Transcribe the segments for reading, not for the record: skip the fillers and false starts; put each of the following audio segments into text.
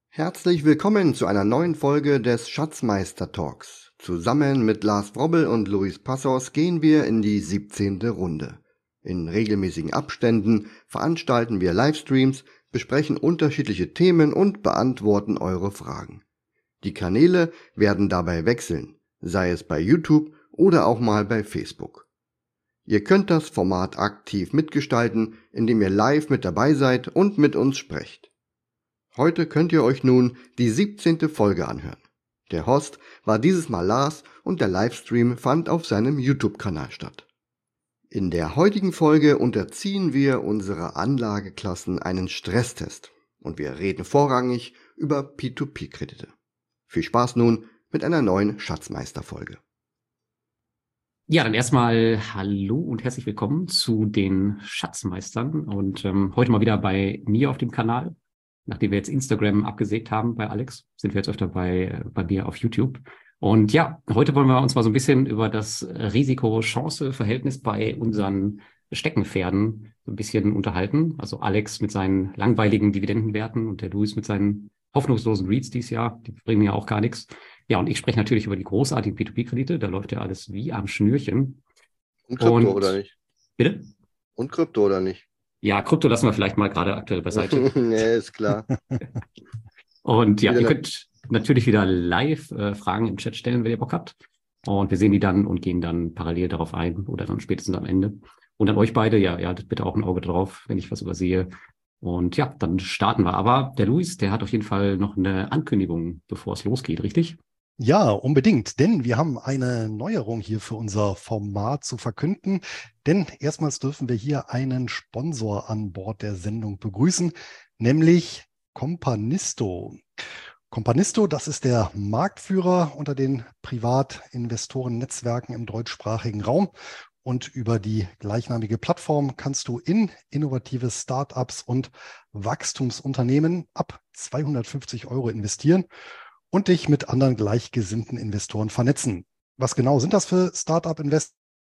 Herzlich willkommen zu einer neuen Folge des Schatzmeister Talks. Zusammen mit Lars Wrobbel und Luis Passos gehen wir in die 17. Runde. In regelmäßigen Abständen veranstalten wir Livestreams, besprechen unterschiedliche Themen und beantworten eure Fragen. Die Kanäle werden dabei wechseln, sei es bei YouTube oder auch mal bei Facebook. Ihr könnt das Format aktiv mitgestalten, indem ihr live mit dabei seid und mit uns sprecht. Heute könnt ihr euch nun die 17. Folge anhören. Der Host war dieses Mal Lars und der Livestream fand auf seinem YouTube-Kanal statt. In der heutigen Folge unterziehen wir unsere Anlageklassen einen Stresstest und wir reden vorrangig über P2P-Kredite. Viel Spaß nun mit einer neuen Schatzmeister-Folge. Ja, dann erstmal hallo und herzlich willkommen zu den Schatzmeistern und heute mal wieder bei mir auf dem Kanal. Nachdem wir jetzt Instagram abgesägt haben bei Alex, sind wir jetzt öfter bei mir auf YouTube. Und ja, heute wollen wir uns mal so ein bisschen über das Risiko-Chance-Verhältnis bei unseren Steckenpferden so ein bisschen unterhalten. Also Alex mit seinen langweiligen Dividendenwerten und der Luis mit seinen hoffnungslosen REITs dieses Jahr. Die bringen ja auch gar nichts. Ja, und ich spreche natürlich über die großartigen P2P-Kredite. Da läuft ja alles wie am Schnürchen. Und Krypto oder Und nicht? bitte? Und Krypto oder nicht? Ja, Krypto lassen wir vielleicht mal gerade aktuell beiseite. Ja, ist klar. Und ja, Wieder ihr eine könnt natürlich wieder live Fragen im Chat stellen, wenn ihr Bock habt. Und wir sehen die dann und gehen dann parallel darauf ein oder dann spätestens am Ende. Und an euch beide, ja, ihr haltet bitte auch ein Auge drauf, wenn ich was übersehe. Und ja, dann starten wir. Aber der Luis, der hat auf jeden Fall noch eine Ankündigung, bevor es losgeht, richtig? Ja, unbedingt, denn wir haben eine Neuerung hier für unser Format zu verkünden. Denn erstmals dürfen wir hier einen Sponsor an Bord der Sendung begrüßen, nämlich Companisto. Companisto, das ist der Marktführer unter den Privatinvestoren-Netzwerken im deutschsprachigen Raum. Und über die gleichnamige Plattform kannst du in innovative Startups und Wachstumsunternehmen ab 250 Euro investieren und dich mit anderen gleichgesinnten Investoren vernetzen. Was genau sind das für Startup-Investments?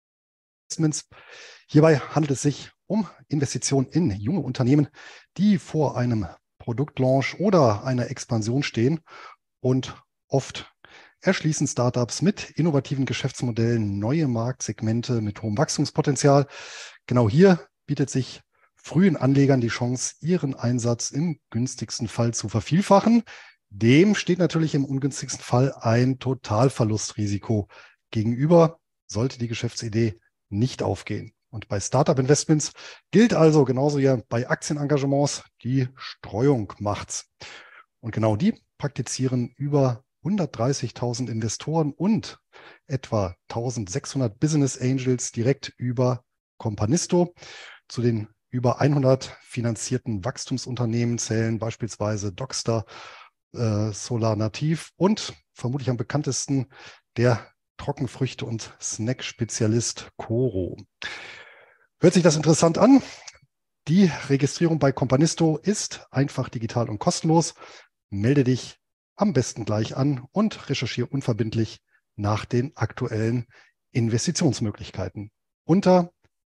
Hierbei handelt es sich um Investitionen in junge Unternehmen, die vor einem Produktlaunch oder einer Expansion stehen, und oft erschließen Startups mit innovativen Geschäftsmodellen neue Marktsegmente mit hohem Wachstumspotenzial. Genau hier bietet sich frühen Anlegern die Chance, ihren Einsatz im günstigsten Fall zu vervielfachen. Dem steht natürlich im ungünstigsten Fall ein Totalverlustrisiko gegenüber, sollte die Geschäftsidee nicht aufgehen. Und bei Startup-Investments gilt also genauso wie bei Aktienengagements, die Streuung macht's. Und genau die praktizieren über 130.000 Investoren und etwa 1.600 Business Angels direkt über Companisto. Zu den über 100 finanzierten Wachstumsunternehmen zählen beispielsweise Doxter, Solar Nativ und vermutlich am bekanntesten der Trockenfrüchte- und Snack-Spezialist Coro. Hört sich das interessant an? Die Registrierung bei Companisto ist einfach, digital und kostenlos. Melde dich am besten gleich an und recherchiere unverbindlich nach den aktuellen Investitionsmöglichkeiten unter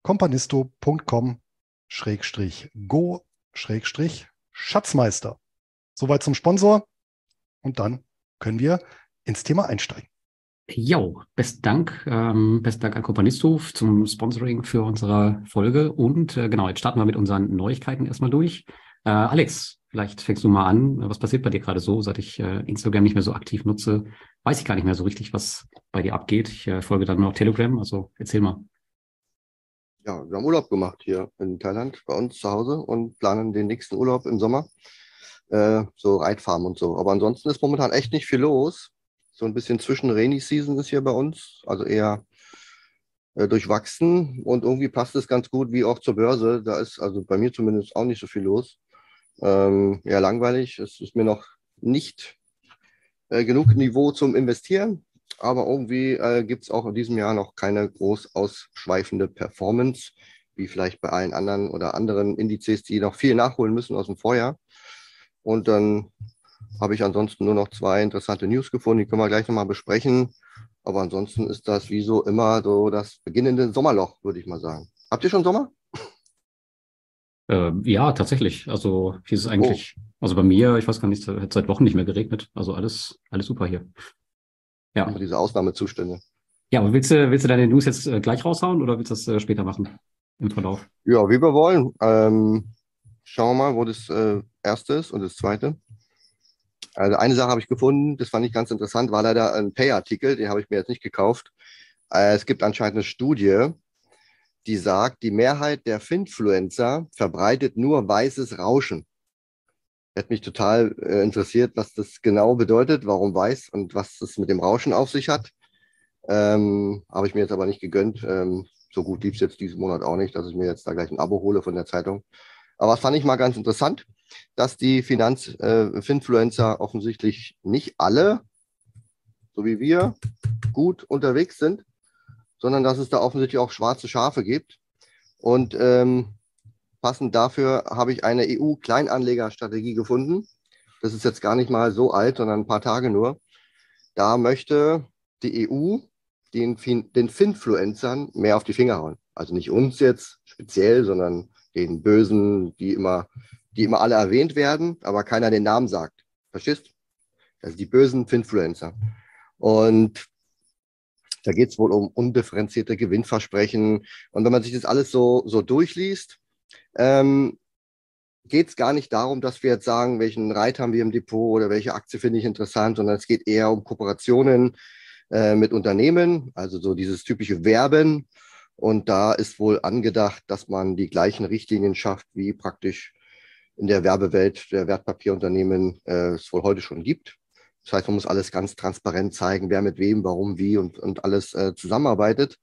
companisto.com/go/Schatzmeister. Soweit zum Sponsor und dann können wir ins Thema einsteigen. Jo, besten Dank an Companisto zum Sponsoring für unsere Folge. Und genau, jetzt starten wir mit unseren Neuigkeiten erstmal durch. Alex, vielleicht fängst du mal an. Was passiert bei dir gerade so? Seit ich Instagram nicht mehr so aktiv nutze, weiß ich gar nicht mehr so richtig, was bei dir abgeht. Ich folge dann nur noch Telegram, also erzähl mal. Ja, wir haben Urlaub gemacht hier in Thailand bei uns zu Hause und planen den nächsten Urlaub im Sommer. So Reitfarmen und so. Aber ansonsten ist momentan echt nicht viel los. So ein bisschen zwischen Rainy Season ist hier bei uns, also eher durchwachsen und irgendwie passt es ganz gut wie auch zur Börse. Da ist also bei mir zumindest auch nicht so viel los. Ja, langweilig. Es ist mir noch nicht genug Niveau zum Investieren, aber irgendwie gibt es auch in diesem Jahr noch keine groß ausschweifende Performance, wie vielleicht bei allen anderen oder anderen Indizes, die noch viel nachholen müssen aus dem Vorjahr. Und dann habe ich ansonsten nur noch zwei interessante News gefunden, die können wir gleich nochmal besprechen. Aber ansonsten ist das wie so immer so das beginnende Sommerloch, würde ich mal sagen. Habt ihr schon Sommer? Ja, tatsächlich. Also hier ist es Oh, eigentlich, also bei mir, ich weiß gar nicht, es hat seit Wochen nicht mehr geregnet. Also alles super hier. immer Ja. diese Ausnahmezustände. Ja, aber willst du deine News jetzt gleich raushauen oder willst du das später machen im Verlauf? Ja, wie wir wollen. Schauen wir mal, wo das erste ist und das zweite. Also eine Sache habe ich gefunden, das fand ich ganz interessant, war leider ein Pay-Artikel, den habe ich mir jetzt nicht gekauft. Es gibt anscheinend eine Studie, die sagt, die Mehrheit der Finfluencer verbreitet nur weißes Rauschen. Hätte mich total interessiert, was das genau bedeutet, warum weiß und was das mit dem Rauschen auf sich hat. Habe ich mir jetzt aber nicht gegönnt. So gut lief es jetzt diesen Monat auch nicht, dass ich mir jetzt da gleich ein Abo hole von der Zeitung. Aber das fand ich mal ganz interessant, dass die Finfluencer offensichtlich nicht alle, so wie wir, gut unterwegs sind, sondern dass es da offensichtlich auch schwarze Schafe gibt. Und passend dafür habe ich eine EU-Kleinanlegerstrategie gefunden. Das ist jetzt gar nicht mal so alt, sondern ein paar Tage nur. Da möchte die EU den Finfluencern mehr auf die Finger hauen. Also nicht uns jetzt speziell, sondern den Bösen, die immer alle erwähnt werden, aber keiner den Namen sagt. Verstehst? Also die bösen Finfluencer. Und da geht es wohl um undifferenzierte Gewinnversprechen. Und wenn man sich das alles so durchliest, ähm, geht es gar nicht darum, dass wir jetzt sagen, welchen Reit haben wir im Depot oder welche Aktie finde ich interessant, sondern es geht eher um Kooperationen mit Unternehmen, also so dieses typische Werben. Und da ist wohl angedacht, dass man die gleichen Richtlinien schafft, wie praktisch in der Werbewelt der Wertpapierunternehmen es wohl heute schon gibt. Das heißt, man muss alles ganz transparent zeigen, wer mit wem, warum, wie und alles zusammenarbeitet.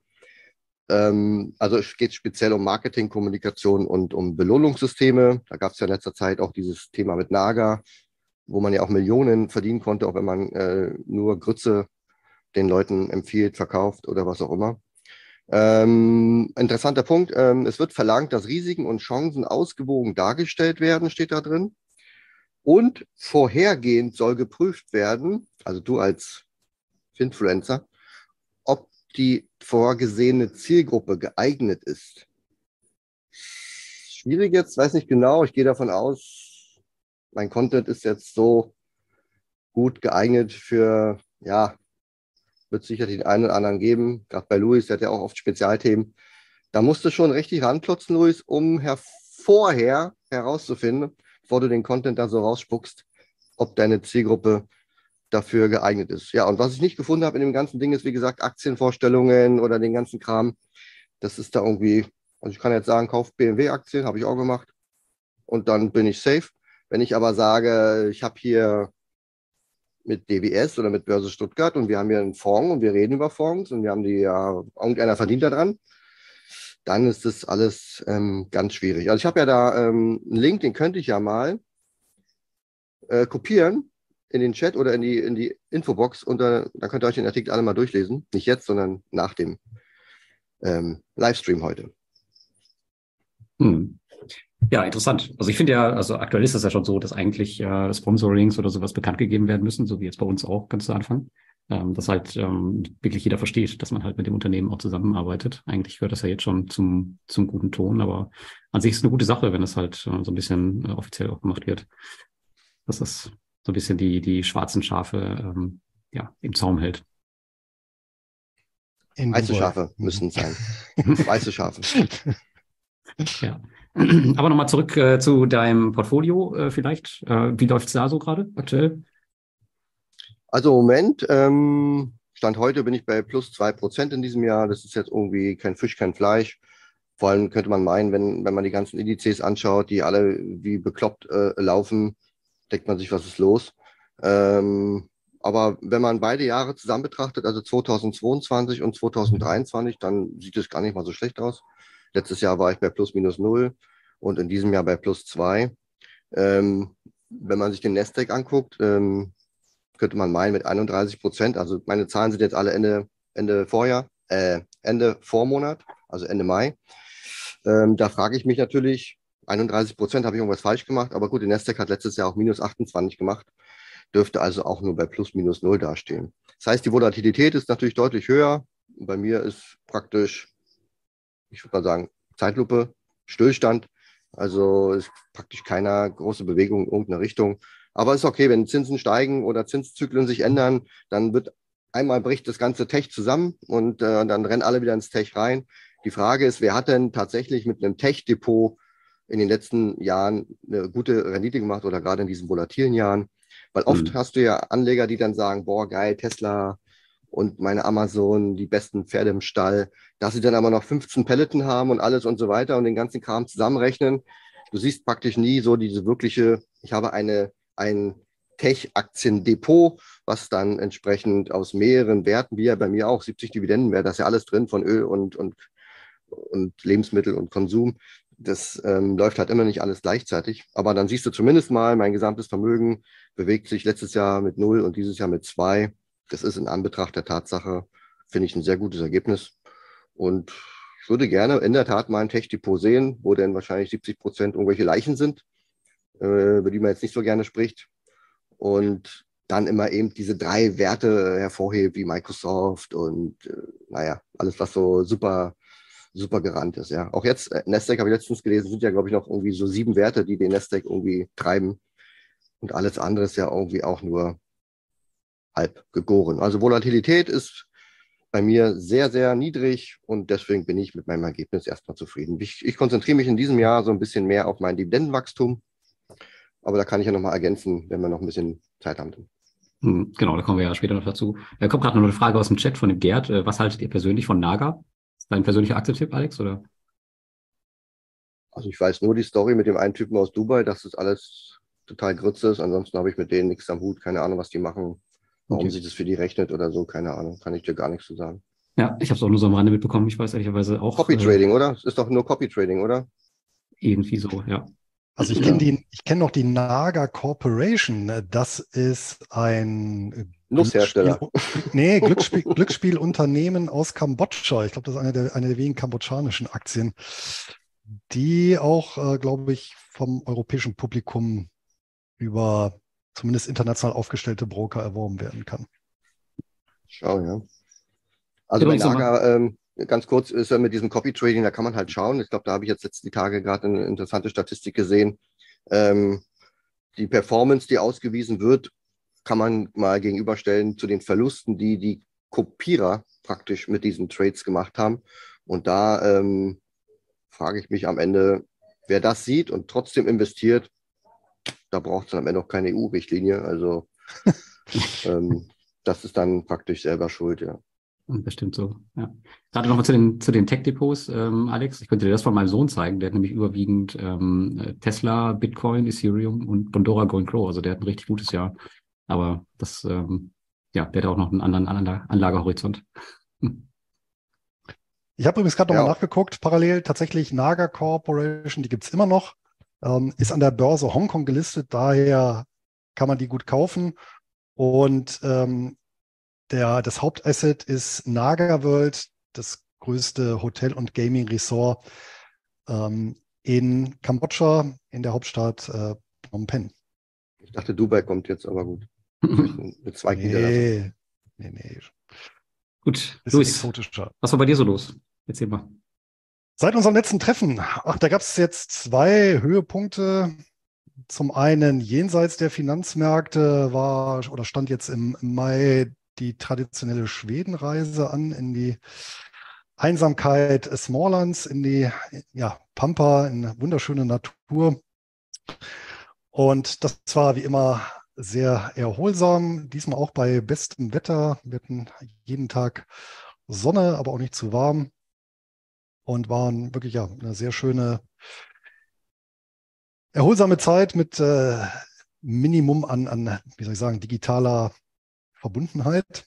Also es geht speziell um Marketing, Kommunikation und um Belohnungssysteme. Da gab es ja in letzter Zeit auch dieses Thema mit Naga, wo man ja auch Millionen verdienen konnte, auch wenn man nur Grütze den Leuten empfiehlt, verkauft oder was auch immer. Interessanter Punkt. Es wird verlangt, dass Risiken und Chancen ausgewogen dargestellt werden, steht da drin. Und vorhergehend soll geprüft werden, also du als Finfluencer, ob die vorgesehene Zielgruppe geeignet ist. Schwierig jetzt, weiß nicht genau. Ich gehe davon aus, mein Content ist jetzt so gut geeignet für, ja, wird sicher den einen oder anderen geben. Gerade bei Luis, der hat ja auch oft Spezialthemen. Da musst du schon richtig ranklotzen, Luis, um vorher herauszufinden, bevor du den Content da so rausspuckst, ob deine Zielgruppe dafür geeignet ist. Ja, und was ich nicht gefunden habe in dem ganzen Ding ist, wie gesagt, Aktienvorstellungen oder den ganzen Kram. Das ist da irgendwie, also ich kann jetzt sagen, kauf BMW-Aktien, habe ich auch gemacht. Und dann bin ich safe. Wenn ich aber sage, ich habe hier mit DWS oder mit Börse Stuttgart und wir haben hier einen Fonds und wir reden über Fonds und wir haben die, ja, irgendeiner verdient daran, dann ist das alles ganz schwierig. Also ich habe ja da einen Link, den könnte ich ja mal kopieren in den Chat oder in die Infobox und da könnt ihr euch den Artikel alle mal durchlesen. Nicht jetzt, sondern nach dem Livestream heute. Hm. Ja, interessant. Also ich finde ja, also aktuell ist es ja schon so, dass eigentlich Sponsorings oder sowas bekannt gegeben werden müssen, so wie jetzt bei uns auch ganz zu Anfang. Dass halt wirklich jeder versteht, dass man halt mit dem Unternehmen auch zusammenarbeitet. Eigentlich gehört das ja jetzt schon zum guten Ton, aber an sich ist es eine gute Sache, wenn es halt so ein bisschen offiziell auch gemacht wird. Dass das so ein bisschen die schwarzen Schafe ja, im Zaum hält. In Weiße Dubai. Schafe müssen es sein. Weiße Schafe. Ja. Aber nochmal zurück zu deinem Portfolio vielleicht. Wie läuft es da so gerade aktuell? Also im Moment, Stand heute bin ich bei plus 2% in diesem Jahr. Das ist jetzt irgendwie kein Fisch, kein Fleisch. Vor allem könnte man meinen, wenn man die ganzen Indizes anschaut, die alle wie bekloppt laufen, denkt man sich, was ist los? Aber wenn man beide Jahre zusammen betrachtet, also 2022 und 2023, dann sieht es gar nicht mal so schlecht aus. Letztes Jahr war ich bei plus minus null und in diesem Jahr bei plus 2. Wenn man sich den Nasdaq anguckt, könnte man meinen mit 31%. Also meine Zahlen sind jetzt alle Ende Vorjahr, Ende Vormonat, also Ende Mai. Da frage ich mich natürlich, 31% habe ich irgendwas falsch gemacht, aber gut, der Nasdaq hat letztes Jahr auch minus 28 gemacht, dürfte also auch nur bei plus minus null dastehen. Das heißt, die Volatilität ist natürlich deutlich höher. Bei mir ist praktisch, ich würde mal sagen, Zeitlupe, Stillstand. Also ist praktisch keine große Bewegung in irgendeine Richtung. Aber ist okay, wenn Zinsen steigen oder Zinszyklen sich ändern, dann wird einmal bricht das ganze Tech zusammen und dann rennen alle wieder ins Tech rein. Die Frage ist, wer hat denn tatsächlich mit einem Tech-Depot in den letzten Jahren eine gute Rendite gemacht oder gerade in diesen volatilen Jahren? Weil oft Hm. hast du ja Anleger, die dann sagen, boah, geil, Tesla und meine Amazon, die besten Pferde im Stall, dass sie dann aber noch 15 Pelleten haben und alles und so weiter und den ganzen Kram zusammenrechnen. Du siehst praktisch nie so diese wirkliche, ich habe ein Tech-Aktiendepot, was dann entsprechend aus mehreren Werten, wie ja bei mir auch, 70 Dividendenwert, da ist ja alles drin von Öl und Lebensmittel und Konsum. Das läuft halt immer nicht alles gleichzeitig. Aber dann siehst du zumindest mal, mein gesamtes Vermögen bewegt sich letztes Jahr mit 0 und dieses Jahr mit 2. Das ist in Anbetracht der Tatsache, finde ich, ein sehr gutes Ergebnis. Und ich würde gerne in der Tat mal ein Tech-Depot sehen, wo denn wahrscheinlich 70% irgendwelche Leichen sind, über die man jetzt nicht so gerne spricht. Und dann immer eben diese 3 Werte hervorhebt, wie Microsoft und naja, alles, was so super, super gerannt ist. Ja. Auch jetzt, Nasdaq habe ich letztens gelesen, sind ja, glaube ich, noch irgendwie so 7 Werte, die den Nasdaq irgendwie treiben. Und alles andere ist ja irgendwie auch nur halb gegoren. Also Volatilität ist bei mir sehr, sehr niedrig und deswegen bin ich mit meinem Ergebnis erstmal zufrieden. Ich konzentriere mich in diesem Jahr so ein bisschen mehr auf mein Dividendenwachstum, aber da kann ich ja nochmal ergänzen, wenn wir noch ein bisschen Zeit haben. Genau, da kommen wir ja später noch dazu. Da kommt gerade noch eine Frage aus dem Chat von dem Gerd. Was haltet ihr persönlich von Naga? Ist dein persönlicher Aktientipp, Alex, oder? Also ich weiß nur die Story mit dem einen Typen aus Dubai, dass das alles total Grütze ist. Ansonsten habe ich mit denen nichts am Hut, keine Ahnung, was die machen, warum Okay. sich das für die rechnet oder so, keine Ahnung, kann ich dir gar nichts zu sagen. Ja, ich habe es auch nur so am Rande mitbekommen. Ich weiß ehrlicherweise auch Copy Trading, oder? Es ist doch nur Copy Trading, oder? irgendwie so, ja. Also ich Ja. kenne noch die Naga Corporation. Das ist ein Glücksspiel, Nusshersteller. nee, Glücksspielunternehmen aus Kambodscha. Ich glaube, das ist eine der wenigen kambodschanischen Aktien, die auch, glaube ich, vom europäischen Publikum über zumindest international aufgestellte Broker erworben werden kann. Schau, ja. Also Genau, bei ich sag mal. Naga, ganz kurz, ist ja mit diesem Copy Trading, da kann man halt schauen. Ich glaube, da habe ich jetzt die Tage gerade eine interessante Statistik gesehen. Ähm, die Performance, die ausgewiesen wird, kann man mal gegenüberstellen zu den Verlusten, die die Kopierer praktisch mit diesen Trades gemacht haben. Und da frage ich mich am Ende, wer das sieht und trotzdem investiert, da braucht es dann am Ende auch keine EU-Richtlinie. Also ähm, das ist dann praktisch selber schuld, ja. Bestimmt so, ja. Gerade nochmal zu den Tech-Depots, Alex. Ich könnte dir das von meinem Sohn zeigen. Der hat nämlich überwiegend Tesla, Bitcoin, Ethereum und Bondora Go and Grow. Also der hat ein richtig gutes Jahr. Aber das, ja, der hat auch noch einen anderen Anlagehorizont. Ich habe übrigens gerade nochmal Ja, nachgeguckt, parallel tatsächlich Naga Corporation, die gibt es immer noch, ist an der Börse Hongkong gelistet, daher kann man die gut kaufen. Und das Hauptasset ist Naga World, das größte Hotel- und Gaming-Resort in Kambodscha, in der Hauptstadt Phnom Penh. ich dachte, Dubai kommt jetzt, aber gut. Vielleicht eine Zweigniederlassung. Nee. Gut, Bisschen Luis, exotischer. was war bei dir so los? Erzähl mal. Seit unserem letzten Treffen, da gab es jetzt 2 Höhepunkte. Zum einen jenseits der Finanzmärkte war oder stand jetzt im Mai die traditionelle Schwedenreise an in die Einsamkeit Smalllands, in die Pampa, in wunderschöne Natur. Und das war wie immer sehr erholsam. Diesmal auch bei bestem Wetter. Wir hatten jeden Tag Sonne, aber auch nicht zu warm. Und waren wirklich eine sehr schöne, erholsame Zeit mit Minimum an, wie soll ich sagen, digitaler Verbundenheit.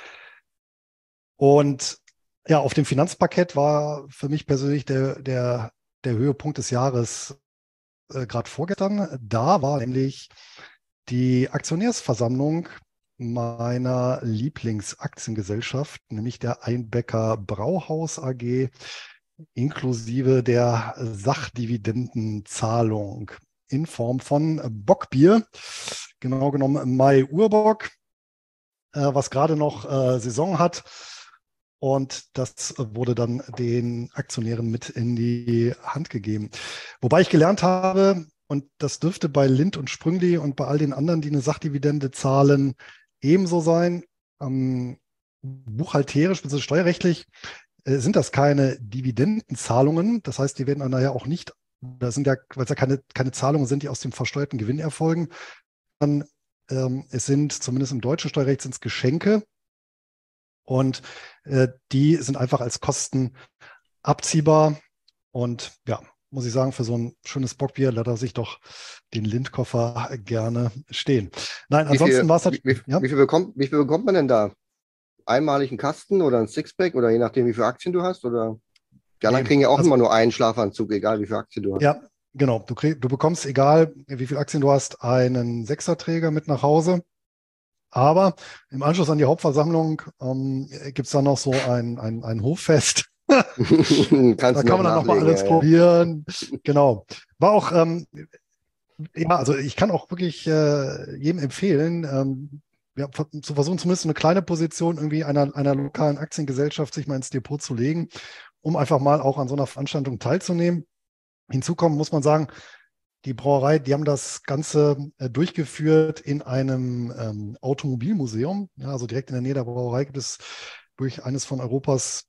Und ja, auf dem Finanzparkett war für mich persönlich der Höhepunkt des Jahres gerade vorgestern. Da war nämlich die Aktionärsversammlung meiner Lieblingsaktiengesellschaft, nämlich der Einbecker Brauhaus AG, inklusive der Sachdividendenzahlung in Form von Bockbier, genau genommen Mai Urbock, was gerade noch Saison hat. Und das wurde dann den Aktionären mit in die Hand gegeben. Wobei ich gelernt habe, und das dürfte bei Lindt und Sprüngli und bei all den anderen, die eine Sachdividende zahlen, ebenso sein. Buchhalterisch bzw. steuerrechtlich sind das keine Dividendenzahlungen. Das heißt, die werden dann nachher auch nicht, das sind ja, weil es ja keine Zahlungen sind, die aus dem versteuerten Gewinn erfolgen. Dann, es sind, zumindest im deutschen Steuerrecht, sind es Geschenke. Und die sind einfach als Kosten abziehbar. Und ja, muss ich sagen, für so ein schönes Bockbier lässt er sich doch den Lindt-Koffer gerne stehen. Nein, ansonsten war es halt. Wie viel bekommt man denn da? Einmalig einen Kasten oder ein Sixpack oder je nachdem, wie viele Aktien du hast? Oder die anderen kriegen ja auch immer nur einen Schlafanzug, egal wie viele Aktien du hast. Ja, genau. Du bekommst, egal wie viele Aktien du hast, einen Sechserträger mit nach Hause. Aber im Anschluss an die Hauptversammlung gibt es dann noch so ein Hoffest. Da kann man dann nochmal alles probieren. Genau. War auch, ja, also ich kann auch wirklich jedem empfehlen, zu versuchen, zumindest eine kleine Position irgendwie einer lokalen Aktiengesellschaft sich mal ins Depot zu legen, um einfach mal auch an so einer Veranstaltung teilzunehmen. Hinzu kommen muss man sagen, die Brauerei, die haben das Ganze durchgeführt in einem Automobilmuseum. Ja, also direkt in der Nähe der Brauerei gibt es durch eines von Europas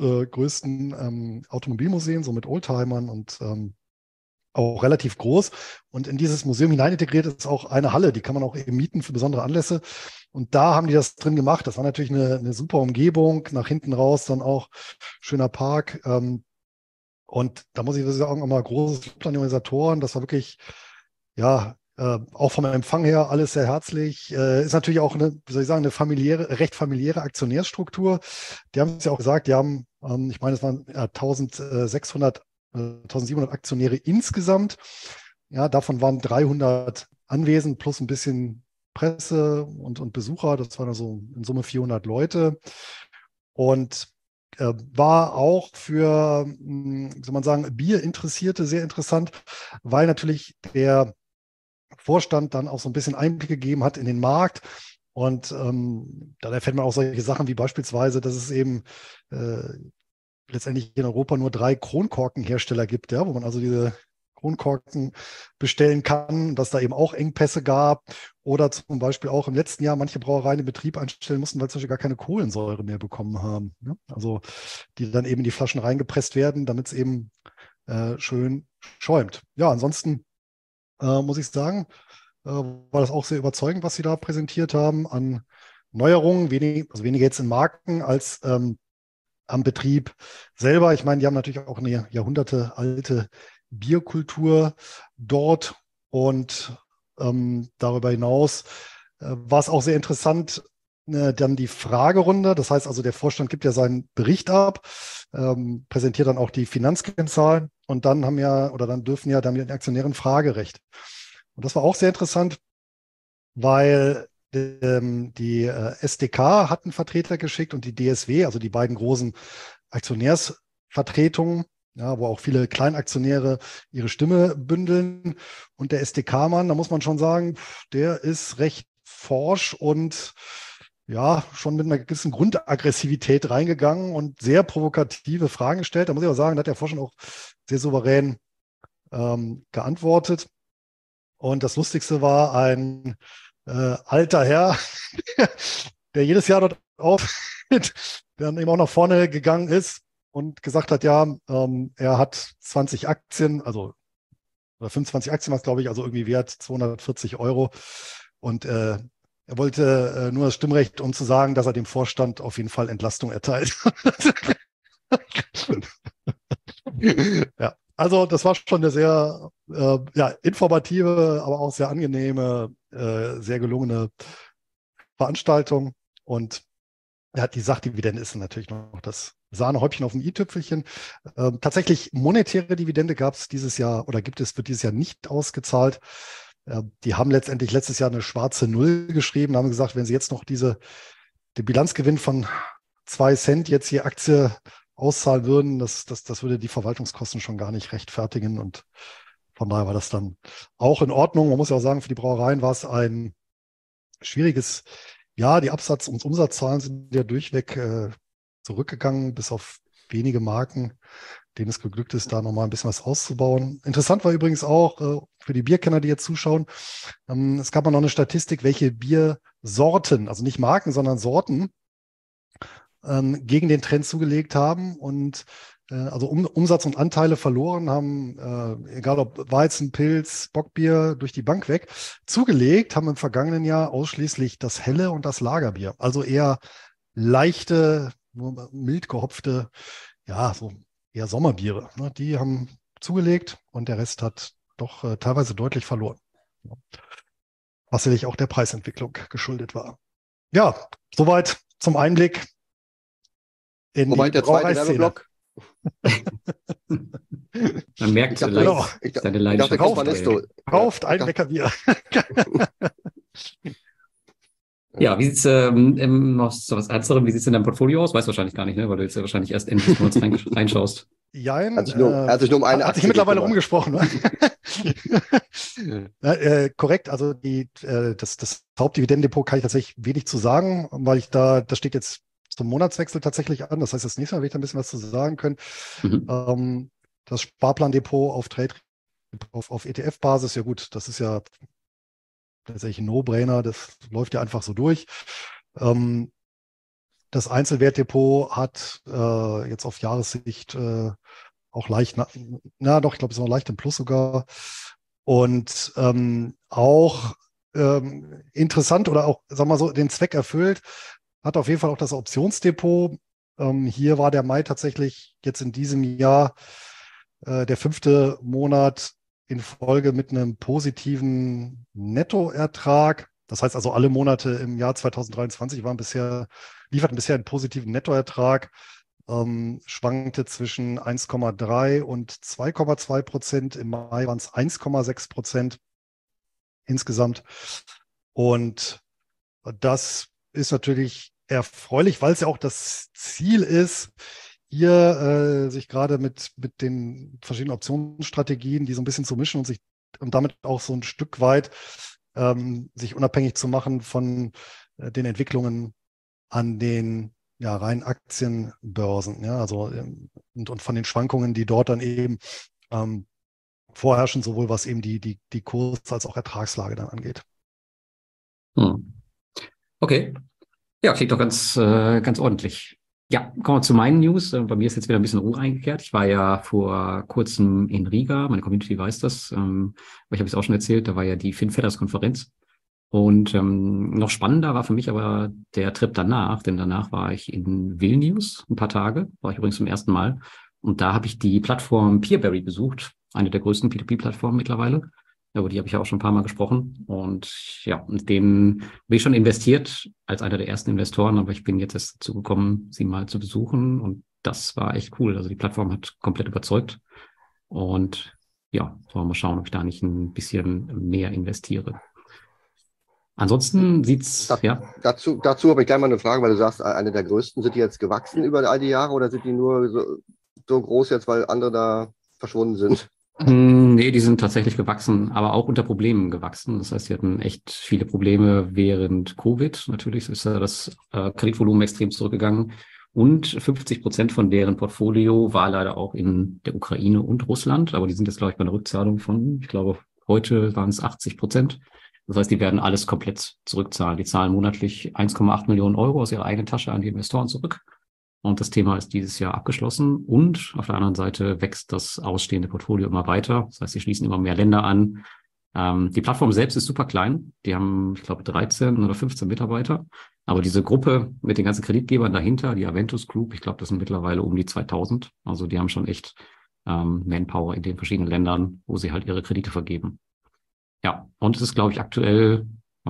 größten Automobilmuseen, so mit Oldtimern und auch relativ groß. Und in dieses Museum hinein integriert ist auch eine Halle, die kann man auch eben mieten für besondere Anlässe. Und da haben die das drin gemacht. Das war natürlich eine super Umgebung. Nach hinten raus dann auch schöner Park. Und da muss ich sagen, auch mal großes Lob an die Organisatoren. Das war wirklich, ja, auch vom Empfang her alles sehr herzlich. Ist natürlich auch eine, wie soll ich sagen, eine recht familiäre Aktionärsstruktur. Die haben es ja auch gesagt, die haben, ich meine, es waren 1700 Aktionäre insgesamt. Ja, davon waren 300 anwesend plus ein bisschen Presse und Besucher. Das waren also in Summe 400 Leute. Und war auch für, wie soll man sagen, Bierinteressierte sehr interessant, weil natürlich der Vorstand dann auch so ein bisschen Einblick gegeben hat in den Markt. Und dann erfährt man auch solche Sachen wie beispielsweise, dass es eben letztendlich in Europa nur 3 Kronkorkenhersteller gibt, ja, wo man also diese Kronkorken bestellen kann, dass da eben auch Engpässe gab oder zum Beispiel auch im letzten Jahr manche Brauereien in Betrieb einstellen mussten, weil sie zum Beispiel gar keine Kohlensäure mehr bekommen haben. Ja? Also die dann eben in die Flaschen reingepresst werden, damit es eben schön schäumt. Ja, ansonsten muss ich sagen, war das auch sehr überzeugend, was sie da präsentiert haben an Neuerungen, also weniger jetzt in Marken als am Betrieb selber. Ich meine, die haben natürlich auch eine jahrhundertealte Bierkultur dort und darüber hinaus war es auch sehr interessant, dann die Fragerunde. Das heißt also, der Vorstand gibt ja seinen Bericht ab, präsentiert dann auch die Finanzkennzahlen und dann dürfen ja dann die Aktionäre ein Fragerecht. Und das war auch sehr interessant, weil die SDK hat einen Vertreter geschickt und die DSW, also die beiden großen Aktionärsvertretungen, ja, wo auch viele Kleinaktionäre ihre Stimme bündeln. Und der SDK-Mann, da muss man schon sagen, der ist recht forsch und ja, schon mit einer gewissen Grundaggressivität reingegangen und sehr provokative Fragen gestellt. Da muss ich auch sagen, da hat der Vorstand auch sehr souverän geantwortet. Und das Lustigste war ein alter Herr, der jedes Jahr dort auftritt, der dann eben auch nach vorne gegangen ist und gesagt hat, ja, er hat 20 Aktien, also oder 25 Aktien war es, glaube ich, also irgendwie wert 240 Euro. Und er wollte nur das Stimmrecht, um zu sagen, dass er dem Vorstand auf jeden Fall Entlastung erteilt. Ja, also das war schon eine sehr informative, aber auch sehr angenehme, sehr gelungene Veranstaltung. Und die Sachdividende ist natürlich noch das Sahnehäubchen auf dem i-Tüpfelchen. Tatsächlich monetäre Dividende gab es dieses Jahr oder wird dieses Jahr nicht ausgezahlt. Die haben letztendlich letztes Jahr eine schwarze Null geschrieben, haben gesagt, wenn sie jetzt noch den Bilanzgewinn von 2 Cent jetzt je Aktie auszahlen würden, das würde die Verwaltungskosten schon gar nicht rechtfertigen. Und von daher war das dann auch in Ordnung. Man muss ja auch sagen, für die Brauereien war es ein schwieriges Jahr. Die Absatz- und Umsatzzahlen sind ja durchweg zurückgegangen, bis auf wenige Marken, denen es geglückt ist, da nochmal ein bisschen was auszubauen. Interessant war übrigens auch für die Bierkenner, die jetzt zuschauen, es gab mal noch eine Statistik, welche Biersorten, also nicht Marken, sondern Sorten, gegen den Trend zugelegt haben und also Umsatz und Anteile verloren haben, egal ob Weizen, Pilz, Bockbier, durch die Bank weg. Zugelegt haben im vergangenen Jahr ausschließlich das helle und das Lagerbier. Also eher leichte, nur mild gehopfte, ja, so eher Sommerbiere. Ne? Die haben zugelegt und der Rest hat doch teilweise deutlich verloren. Was sicherlich auch der Preisentwicklung geschuldet war. Ja, soweit zum Einblick in Wobei die der zweite Brauereiszene. Werbeblock. Man merkt Ich dachte, seine ich dachte, Leidenschaft. kommt mal nicht so. Kauft Ja, ein Leckerbier. Ja, wie sieht's noch so was Ernsterem, wie sieht's in deinem Portfolio aus? Weißt du wahrscheinlich gar nicht, ne? Weil du jetzt ja wahrscheinlich erst endlich mal reinschaust. Jein, hat sich nur um eine hat sich Aktie mittlerweile gekümmert. umgesprochen. Korrekt, also das Hauptdividendendepot kann ich tatsächlich wenig zu sagen, weil das steht jetzt zum Monatswechsel tatsächlich an. Das heißt, das nächste Mal werde ich da ein bisschen was zu sagen können. Mhm. Das Sparplandepot auf Trade, auf ETF-Basis, ja gut, das ist ja tatsächlich ein No-Brainer, das läuft ja einfach so durch. Das Einzelwertdepot hat jetzt auf Jahressicht auch leicht, ich glaube, es ist noch leicht im Plus sogar. Und auch interessant oder auch, sagen wir mal so, den Zweck erfüllt, hat auf jeden Fall auch das Optionsdepot. Hier war der Mai tatsächlich jetzt in diesem Jahr der 5. Monat in Folge mit einem positiven Nettoertrag. Das heißt also, alle Monate im Jahr 2023 lieferten bisher einen positiven Nettoertrag, schwankte zwischen 1,3 und 2,2%. Im Mai waren es 1,6% insgesamt. Und das ist natürlich erfreulich, weil es ja auch das Ziel ist, hier sich gerade mit den verschiedenen Optionsstrategien, die so ein bisschen zu mischen und damit auch so ein Stück weit sich unabhängig zu machen von den Entwicklungen an den reinen Aktienbörsen, ja, also und von den Schwankungen, die dort dann eben vorherrschen, sowohl was eben die Kurs- als auch Ertragslage dann angeht. Okay. Ja, klingt doch ganz ordentlich. Ja, kommen wir zu meinen News. Bei mir ist jetzt wieder ein bisschen Ruhe eingekehrt. Ich war ja vor kurzem in Riga, meine Community weiß das, aber ich habe es auch schon erzählt, da war ja die FinFetters-Konferenz. Und noch spannender war für mich aber der Trip danach, denn danach war ich in Vilnius ein paar Tage, war ich übrigens zum ersten Mal. Und da habe ich die Plattform Peerberry besucht, eine der größten P2P-Plattformen mittlerweile. Über die habe ich ja auch schon ein paar Mal gesprochen. Und ja, mit denen bin ich schon investiert als einer der ersten Investoren, aber ich bin jetzt erst dazu gekommen, sie mal zu besuchen. Und das war echt cool. Also die Plattform hat komplett überzeugt. Und ja, wollen wir mal schauen, ob ich da nicht ein bisschen mehr investiere. Ansonsten Dazu habe ich gleich mal eine Frage, weil du sagst, eine der größten. Sind die jetzt gewachsen über all die Jahre oder sind die nur so groß jetzt, weil andere da verschwunden sind? Nee, die sind tatsächlich gewachsen, aber auch unter Problemen gewachsen. Das heißt, sie hatten echt viele Probleme während Covid. Natürlich ist das Kreditvolumen extrem zurückgegangen. Und 50% von deren Portfolio war leider auch in der Ukraine und Russland. Aber die sind jetzt, glaube ich, bei einer Rückzahlung von, ich glaube, heute waren es 80%. Das heißt, die werden alles komplett zurückzahlen. Die zahlen monatlich 1,8 Millionen Euro aus ihrer eigenen Tasche an die Investoren zurück. Und das Thema ist dieses Jahr abgeschlossen. Und auf der anderen Seite wächst das ausstehende Portfolio immer weiter. Das heißt, sie schließen immer mehr Länder an. Die Plattform selbst ist super klein. Die haben, ich glaube, 13 oder 15 Mitarbeiter. Aber diese Gruppe mit den ganzen Kreditgebern dahinter, die Aventus Group, ich glaube, das sind mittlerweile um die 2000. Also die haben schon echt Manpower in den verschiedenen Ländern, wo sie halt ihre Kredite vergeben. Ja, und es ist, glaube ich, aktuell,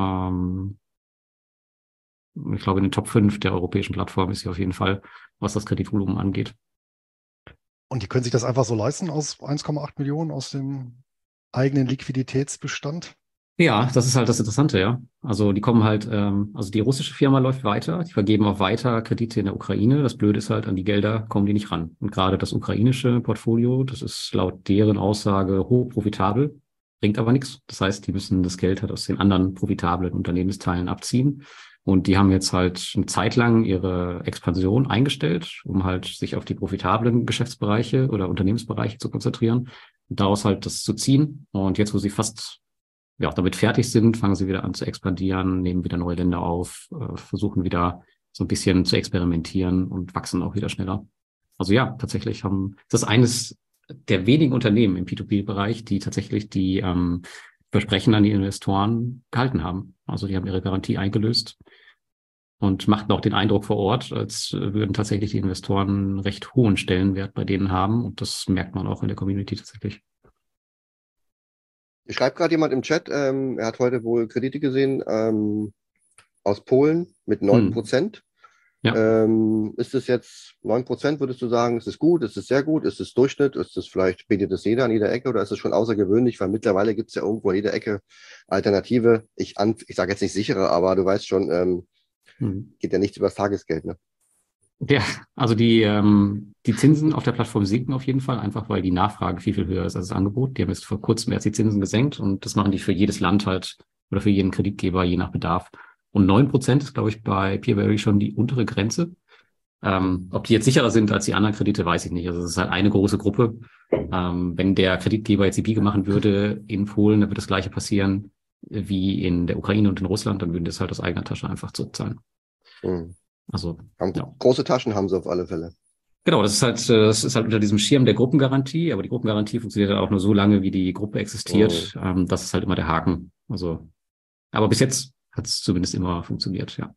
ich glaube, in den Top 5 der europäischen Plattformen ist sie auf jeden Fall, was das Kreditvolumen angeht. Und die können sich das einfach so leisten aus 1,8 Millionen aus dem eigenen Liquiditätsbestand? Ja, das ist halt das Interessante, ja. Also die kommen halt, also die russische Firma läuft weiter, die vergeben auch weiter Kredite in der Ukraine. Das Blöde ist halt, an die Gelder kommen die nicht ran. Und gerade das ukrainische Portfolio, das ist laut deren Aussage hochprofitabel. bringt aber nichts. Das heißt, die müssen das Geld halt aus den anderen profitablen Unternehmensteilen abziehen. Und die haben jetzt halt eine Zeit lang ihre Expansion eingestellt, um halt sich auf die profitablen Geschäftsbereiche oder Unternehmensbereiche zu konzentrieren und daraus halt das zu ziehen. Und jetzt, wo sie fast auch damit fertig sind, fangen sie wieder an zu expandieren, nehmen wieder neue Länder auf, versuchen wieder so ein bisschen zu experimentieren und wachsen auch wieder schneller. Also ja, tatsächlich das ist eines der wenigen Unternehmen im P2P-Bereich, die tatsächlich die Versprechen an die Investoren gehalten haben. Also die haben ihre Garantie eingelöst und machten auch den Eindruck vor Ort, als würden tatsächlich die Investoren einen recht hohen Stellenwert bei denen haben. Und das merkt man auch in der Community tatsächlich. Ich schreibt gerade jemand im Chat, er hat heute wohl Kredite gesehen aus Polen mit 9%. Ja. Ist es jetzt 9%, würdest du sagen, ist es gut, ist es sehr gut, ist es Durchschnitt, ist es vielleicht, bietet es jeder an jeder Ecke oder ist es schon außergewöhnlich, weil mittlerweile gibt es ja irgendwo an jeder Ecke Alternative. Ich sage jetzt nicht sichere, aber du weißt schon, geht ja nichts über das Tagesgeld, ne? Ja, also die Zinsen auf der Plattform sinken auf jeden Fall, einfach weil die Nachfrage viel, viel höher ist als das Angebot. Die haben jetzt vor kurzem erst die Zinsen gesenkt und das machen die für jedes Land halt oder für jeden Kreditgeber, je nach Bedarf. Und 9% ist, glaube ich, bei Peerberry schon die untere Grenze. Ob die jetzt sicherer sind als die anderen Kredite, weiß ich nicht. Also es ist halt eine große Gruppe. Wenn der Kreditgeber jetzt die Biege machen würde in Polen, dann würde das Gleiche passieren wie in der Ukraine und in Russland, dann würden das halt aus eigener Tasche einfach zurückzahlen. Mhm. Also, ja. Große Taschen haben sie auf alle Fälle. Genau, das ist halt unter diesem Schirm der Gruppengarantie, aber die Gruppengarantie funktioniert halt auch nur so lange, wie die Gruppe existiert. Das ist halt immer der Haken. Also, aber bis jetzt hat es zumindest immer funktioniert, ja.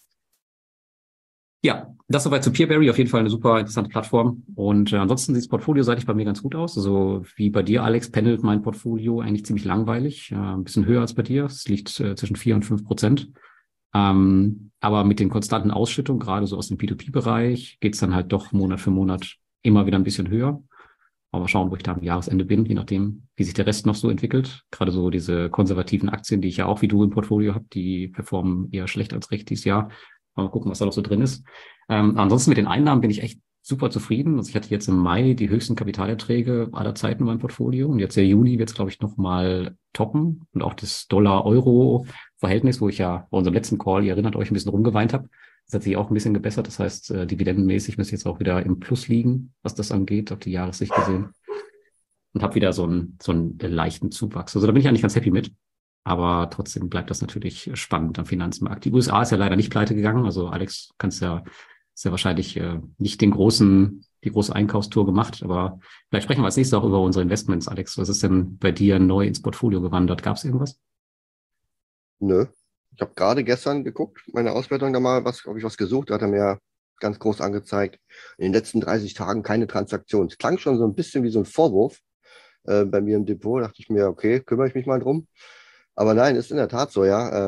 Ja, das soweit zu Peerberry, auf jeden Fall eine super interessante Plattform. Und ansonsten sieht das portfolioseitig bei mir ganz gut aus. Also wie bei dir, Alex, pendelt mein Portfolio eigentlich ziemlich langweilig. Ein bisschen höher als bei dir. Es liegt zwischen 4% und 5%. Aber mit den konstanten Ausschüttungen, gerade so aus dem P2P-Bereich, geht's dann halt doch Monat für Monat immer wieder ein bisschen höher. Aber schauen, wo ich da am Jahresende bin, je nachdem, wie sich der Rest noch so entwickelt. Gerade so diese konservativen Aktien, die ich ja auch wie du im Portfolio habe, die performen eher schlecht als recht dieses Jahr. Mal gucken, was da noch so drin ist. Ansonsten mit den Einnahmen bin ich echt super zufrieden. Also ich hatte jetzt im Mai die höchsten Kapitalerträge aller Zeiten in meinem Portfolio. Und jetzt der Juni wird es, glaube ich, noch mal toppen. Und auch das Dollar-Euro-Verhältnis, wo ich ja bei unserem letzten Call, ihr erinnert euch, ein bisschen rumgeweint habe, das hat sich auch ein bisschen gebessert. Das heißt, dividendenmäßig müsste ich jetzt auch wieder im Plus liegen, was das angeht, auf die Jahressicht gesehen. Und habe wieder so einen leichten Zuwachs. Also da bin ich eigentlich ganz happy mit. Aber trotzdem bleibt das natürlich spannend am Finanzmarkt. Die USA ist ja leider nicht pleite gegangen. Also Alex, ist ja wahrscheinlich nicht die große Einkaufstour gemacht. Aber vielleicht sprechen wir als nächstes auch über unsere Investments. Alex, was ist denn bei dir neu ins Portfolio gewandert? Gab es irgendwas? Nö. Ich habe gerade gestern geguckt, meine Auswertung da mal, habe ich was gesucht, da hat er mir ganz groß angezeigt. In den letzten 30 Tagen keine Transaktion. Es klang schon so ein bisschen wie so ein Vorwurf bei mir im Depot. Da dachte ich mir, okay, kümmere ich mich mal drum. Aber nein, ist in der Tat so, ja,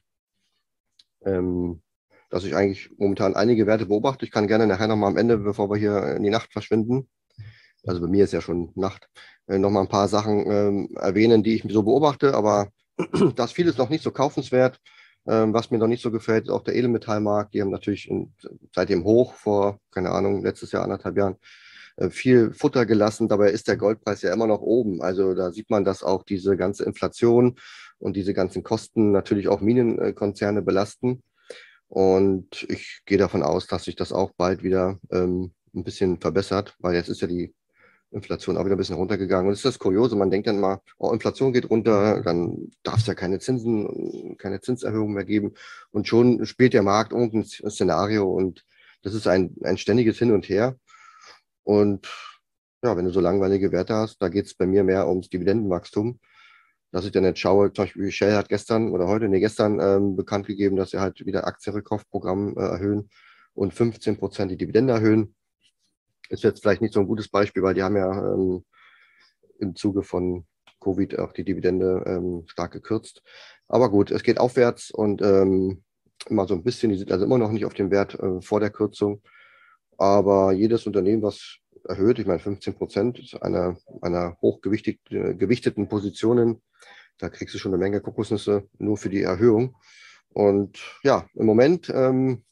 dass ich eigentlich momentan einige Werte beobachte. Ich kann gerne nachher nochmal am Ende, bevor wir hier in die Nacht verschwinden, also bei mir ist ja schon Nacht, nochmal ein paar Sachen erwähnen, die ich so beobachte, aber da ist vieles noch nicht so kaufenswert. Was mir noch nicht so gefällt, ist auch der Edelmetallmarkt. Die haben natürlich seit dem Hoch vor, keine Ahnung, letztes Jahr, 1,5 Jahren, viel Futter gelassen. Dabei ist der Goldpreis ja immer noch oben. Also da sieht man, dass auch diese ganze Inflation und diese ganzen Kosten natürlich auch Minenkonzerne belasten. Und ich gehe davon aus, dass sich das auch bald wieder ein bisschen verbessert, weil jetzt ist ja die Inflation auch wieder ein bisschen runtergegangen. Und das ist das Kuriose, man denkt dann mal, oh, Inflation geht runter, dann darf es ja keine keine Zinserhöhung mehr geben. Und schon spielt der Markt irgendein Szenario und das ist ein ständiges Hin und Her. Und ja, wenn du so langweilige Werte hast, da geht es bei mir mehr ums Dividendenwachstum, dass ich dann jetzt schaue, zum Beispiel Shell hat gestern bekannt gegeben, dass sie halt wieder Aktienrückkaufprogramm erhöhen und 15% die Dividende erhöhen. Ist jetzt vielleicht nicht so ein gutes Beispiel, weil die haben ja im Zuge von Covid auch die Dividende stark gekürzt. Aber gut, es geht aufwärts und immer so ein bisschen, die sind also immer noch nicht auf dem Wert vor der Kürzung. Aber jedes Unternehmen, was erhöht, ich meine 15% einer hochgewichteten Positionen, da kriegst du schon eine Menge Kokosnüsse nur für die Erhöhung. Und ja, im Moment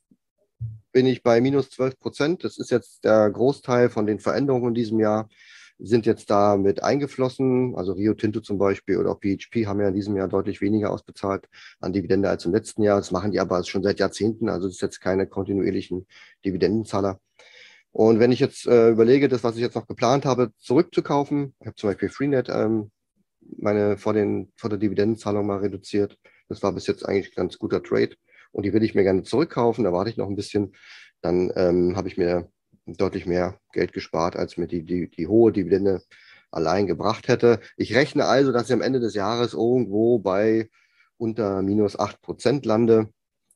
bin ich bei minus 12%. Das ist jetzt der Großteil von den Veränderungen in diesem Jahr. sind jetzt da mit eingeflossen. Also Rio Tinto zum Beispiel oder auch BHP haben ja in diesem Jahr deutlich weniger ausbezahlt an Dividende als im letzten Jahr. Das machen die aber schon seit Jahrzehnten. Also das ist jetzt keine kontinuierlichen Dividendenzahler. Und wenn ich jetzt überlege, das, was ich jetzt noch geplant habe, zurückzukaufen, ich habe zum Beispiel Freenet meine vor der Dividendenzahlung mal reduziert. Das war bis jetzt eigentlich ein ganz guter Trade. Und die will ich mir gerne zurückkaufen. Da warte ich noch ein bisschen. Dann habe ich mir deutlich mehr Geld gespart, als mir die hohe Dividende allein gebracht hätte. Ich rechne also, dass ich am Ende des Jahres irgendwo bei unter minus 8% lande.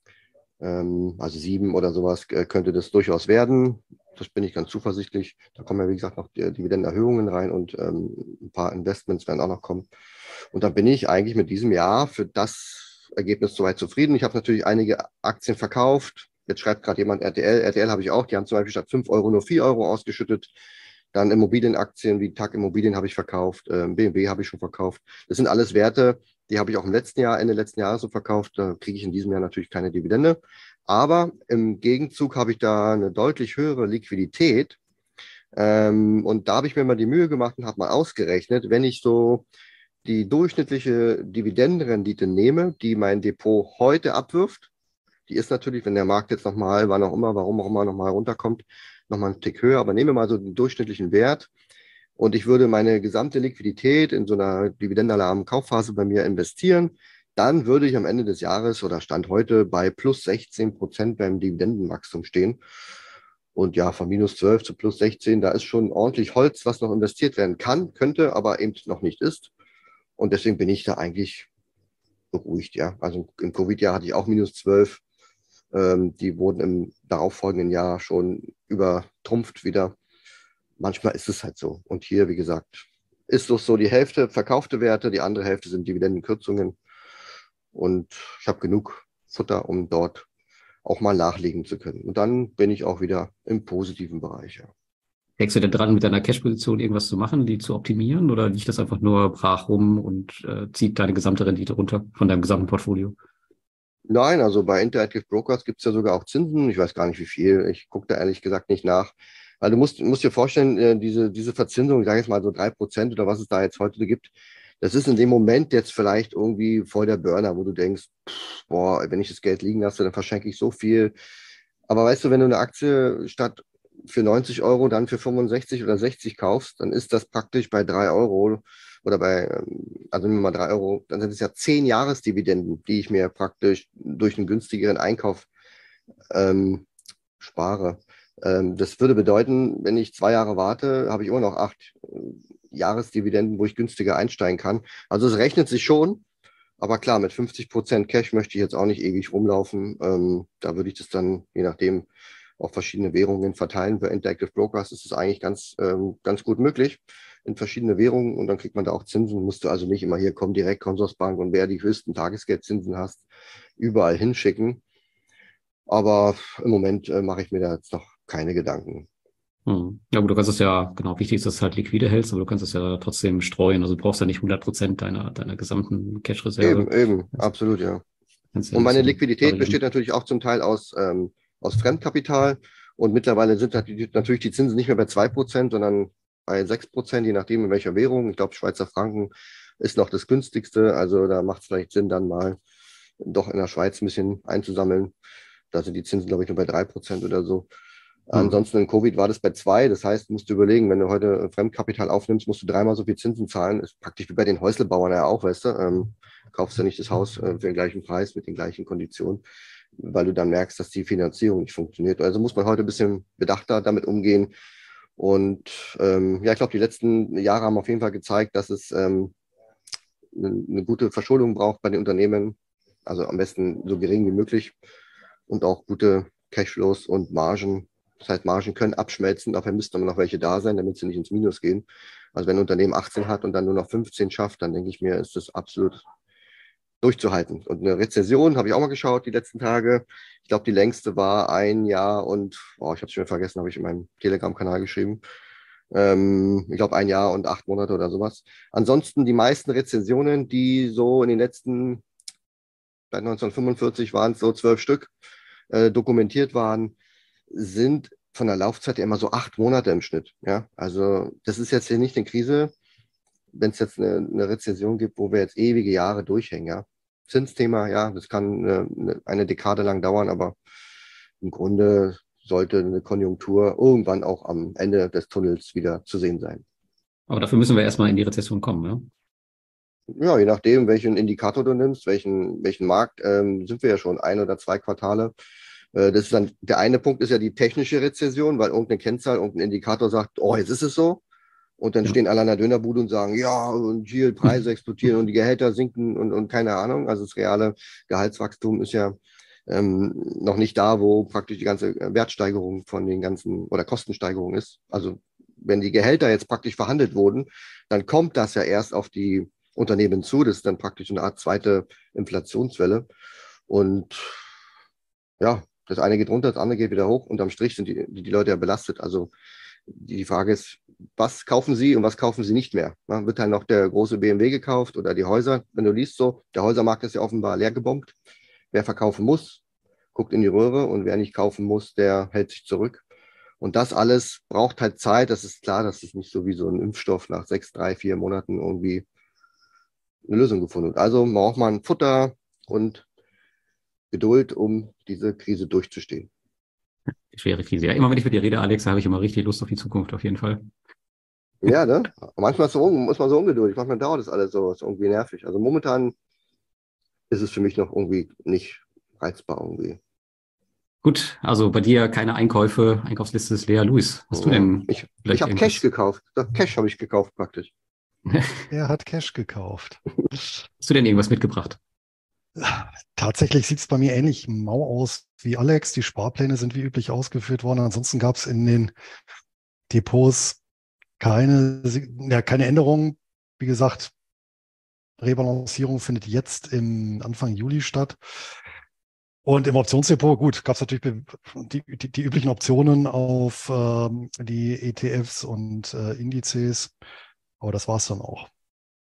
Also 7 oder sowas könnte das durchaus werden. Das bin ich ganz zuversichtlich. Da kommen ja, wie gesagt, noch Dividendenerhöhungen rein und ein paar Investments werden auch noch kommen. Und dann bin ich eigentlich mit diesem Jahr für das Ergebnis soweit zufrieden. Ich habe natürlich einige Aktien verkauft. Jetzt schreibt gerade jemand RTL. RTL habe ich auch. Die haben zum Beispiel statt 5 Euro nur 4 Euro ausgeschüttet. Dann Immobilienaktien wie TAG Immobilien habe ich verkauft. BMW habe ich schon verkauft. Das sind alles Werte, die habe ich auch im letzten Jahr, Ende letzten Jahres so verkauft. Da kriege ich in diesem Jahr natürlich keine Dividende. Aber im Gegenzug habe ich da eine deutlich höhere Liquidität. Und da habe ich mir mal die Mühe gemacht und habe mal ausgerechnet, wenn ich so die durchschnittliche Dividendenrendite nehme, die mein Depot heute abwirft, die ist natürlich, wenn der Markt jetzt nochmal, wann auch immer, warum auch immer nochmal runterkommt, nochmal einen Tick höher. Aber nehme mal so den durchschnittlichen Wert und ich würde meine gesamte Liquidität in so einer dividendenalarmen Kaufphase bei mir investieren, dann würde ich am Ende des Jahres oder Stand heute bei plus 16% beim Dividendenwachstum stehen. Und ja, von minus 12 zu plus 16, da ist schon ordentlich Holz, was noch investiert werden kann, könnte, aber eben noch nicht ist. Und deswegen bin ich da eigentlich beruhigt, ja. Also im Covid-Jahr hatte ich auch minus 12. Die wurden im darauffolgenden Jahr schon übertrumpft wieder. Manchmal ist es halt so. Und hier, wie gesagt, ist doch so die Hälfte verkaufte Werte, die andere Hälfte sind Dividendenkürzungen. Und ich habe genug Futter, um dort auch mal nachlegen zu können. Und dann bin ich auch wieder im positiven Bereich. Ja. Denkst du denn dran, mit deiner Cash-Position irgendwas zu machen, die zu optimieren? Oder liegt das einfach nur brach rum und zieht deine gesamte Rendite runter von deinem gesamten Portfolio? Nein, also bei Interactive Brokers gibt es ja sogar auch Zinsen. Ich weiß gar nicht, wie viel. Ich gucke da ehrlich gesagt nicht nach. Weil du musst dir vorstellen, diese Verzinsung, ich sage jetzt mal so 3% oder was es da jetzt heute gibt, das ist in dem Moment jetzt vielleicht irgendwie voll der Burner, wo du denkst, boah, wenn ich das Geld liegen lasse, dann verschenke ich so viel. Aber weißt du, wenn du eine Aktie statt für 90 Euro dann für 65 oder 60 kaufst, dann ist das praktisch bei 3 Euro oder also nehmen wir mal 3 Euro, dann sind es ja 10 Jahresdividenden, die ich mir praktisch durch einen günstigeren Einkauf ähm, spare. Das würde bedeuten, wenn ich 2 Jahre warte, habe ich immer noch 8 Jahresdividenden, wo ich günstiger einsteigen kann. Also es rechnet sich schon, aber klar, mit 50% Cash möchte ich jetzt auch nicht ewig rumlaufen. Da würde ich das dann, je nachdem, auf verschiedene Währungen verteilen. Bei Interactive Brokers ist es eigentlich ganz gut möglich in verschiedene Währungen und dann kriegt man da auch Zinsen. Musst du also nicht immer hier kommen, direkt Consorsbank und wer die höchsten Tagesgeldzinsen hast, überall hinschicken. Aber im Moment mache ich mir da jetzt noch keine Gedanken. Ja gut, du kannst es ja, genau, wichtig ist, dass du halt liquide hältst, aber du kannst es ja trotzdem streuen. Also du brauchst ja nicht 100% deiner gesamten Cash-Reserve. Eben, Das absolut, ja. kannst ja Und ein meine bisschen Liquidität besteht variieren. natürlich auch zum Teil aus Fremdkapital. Und mittlerweile sind natürlich die Zinsen nicht mehr bei 2%, sondern bei 6%, je nachdem in welcher Währung. Ich glaube, Schweizer Franken ist noch das günstigste. Also da macht es vielleicht Sinn, dann mal doch in der Schweiz ein bisschen einzusammeln. Da sind die Zinsen, glaube ich, nur bei 3% oder so. Hm. Ansonsten in Covid war das bei 2. Das heißt, musst du überlegen, wenn du heute Fremdkapital aufnimmst, musst du 3-mal so viel Zinsen zahlen. Ist praktisch wie bei den Häuslebauern ja auch, weißt du. Kaufst du nicht das Haus für den gleichen Preis mit den gleichen Konditionen, weil du dann merkst, dass die Finanzierung nicht funktioniert. Also muss man heute ein bisschen bedachter damit umgehen. Und ja, ich glaube, die letzten Jahre haben auf jeden Fall gezeigt, dass es eine gute Verschuldung braucht bei den Unternehmen. Also am besten so gering wie möglich und auch gute Cashflows und Margen. Das heißt, Margen können abschmelzen, dafür müssten aber noch welche da sein, damit sie nicht ins Minus gehen. Also wenn ein Unternehmen 18 hat und dann nur noch 15 schafft, dann denke ich mir, ist das absolut durchzuhalten. Und eine Rezession habe ich auch mal geschaut die letzten Tage. Ich glaube, die längste war 1 Jahr und, ich habe es schon vergessen, habe ich in meinem Telegram-Kanal geschrieben. Ich glaube, 1 Jahr und 8 Monate oder sowas. Ansonsten die meisten Rezensionen, die so in den letzten, seit 1945 waren es so 12 Stück, dokumentiert waren, sind von der Laufzeit ja immer so 8 Monate im Schnitt. Ja, also das ist jetzt hier nicht eine Krise, wenn es jetzt eine Rezession gibt, wo wir jetzt ewige Jahre durchhängen. Ja, Zinsthema, ja, das kann eine Dekade lang dauern, aber im Grunde sollte eine Konjunktur irgendwann auch am Ende des Tunnels wieder zu sehen sein. Aber dafür müssen wir erstmal in die Rezession kommen, ja? Ja, je nachdem, welchen Indikator du nimmst, welchen Markt, sind wir ja schon 1 oder 2 Quartale. Das ist dann, der eine Punkt ist ja die technische Rezession, weil irgendeine Kennzahl, irgendein Indikator sagt, oh, jetzt ist es so. Und dann Ja. stehen alle an der Dönerbude und sagen, ja, und hier Preise explodieren und die Gehälter sinken und keine Ahnung. Also das reale Gehaltswachstum ist ja noch nicht da, wo praktisch die ganze Wertsteigerung von den ganzen oder Kostensteigerung ist. Also wenn die Gehälter jetzt praktisch verhandelt wurden, dann kommt das ja erst auf die Unternehmen zu. Das ist dann praktisch eine Art zweite Inflationswelle. Und ja, das eine geht runter, das andere geht wieder hoch. Unterm Strich sind die Leute ja belastet. Also die Frage ist, was kaufen sie und was kaufen sie nicht mehr? Na, wird halt noch der große BMW gekauft oder die Häuser? Wenn du liest so, der Häusermarkt ist ja offenbar leer gebombt. Wer verkaufen muss, guckt in die Röhre und wer nicht kaufen muss, der hält sich zurück. Und das alles braucht halt Zeit. Das ist klar, das ist nicht so wie so ein Impfstoff nach 6, 3, 4 Monaten irgendwie eine Lösung gefunden wird. Also braucht man Futter und Geduld, um diese Krise durchzustehen. Die schwere Krise. Ja, immer wenn ich mit dir rede, Alex, habe ich immer richtig Lust auf die Zukunft, auf jeden Fall. Ja, ne? Manchmal ist man so ungeduldig, manchmal dauert das alles so, ist irgendwie nervig. Also momentan ist es für mich noch irgendwie nicht reizbar irgendwie. Gut, also bei dir keine Einkäufe, Einkaufsliste ist leer. Luis, hast du denn Ich vielleicht habe Cash gekauft. Cash habe ich gekauft praktisch. Er hat Cash gekauft. Hast du denn irgendwas mitgebracht? Tatsächlich sieht es bei mir ähnlich mau aus wie Alex. Die Sparpläne sind wie üblich ausgeführt worden. Ansonsten gab es in den Depots keine Änderungen. Wie gesagt, Rebalancierung findet jetzt im Anfang Juli statt. Und im Optionsdepot, gut, gab es natürlich die üblichen Optionen auf die ETFs und Indizes. Aber das war es dann auch.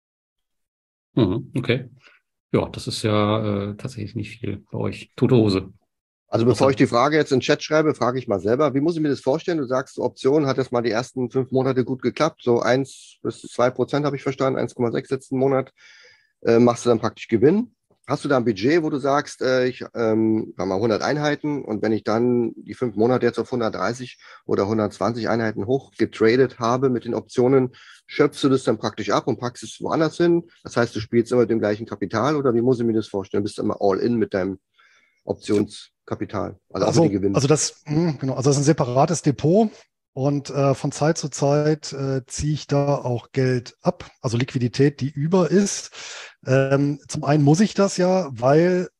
Mhm, okay. Ja, das ist ja tatsächlich nicht viel bei euch. Tote Hose. Also bevor Außer, ich die Frage jetzt in den Chat schreibe, frage ich mal selber, wie muss ich mir das vorstellen? Du sagst, Option hat das mal die ersten 5 Monate gut geklappt, so 1 bis 2% habe ich verstanden, 1,6 letzten Monat, machst du dann praktisch Gewinn. Hast du da ein Budget, wo du sagst, ich sag mal 100 Einheiten und wenn ich dann die 5 Monate jetzt auf 130 oder 120 Einheiten hoch getradet habe mit den Optionen, schöpfst du das dann praktisch ab und packst es woanders hin? Das heißt, du spielst immer mit dem gleichen Kapital oder wie muss ich mir das vorstellen? Bist du immer all in mit deinem Optionskapital, also auch mit den Gewinnen? Genau, also das ist ein separates Depot. Und von Zeit zu Zeit ziehe ich da auch Geld ab, also Liquidität, die über ist. Zum einen muss ich das ja, weil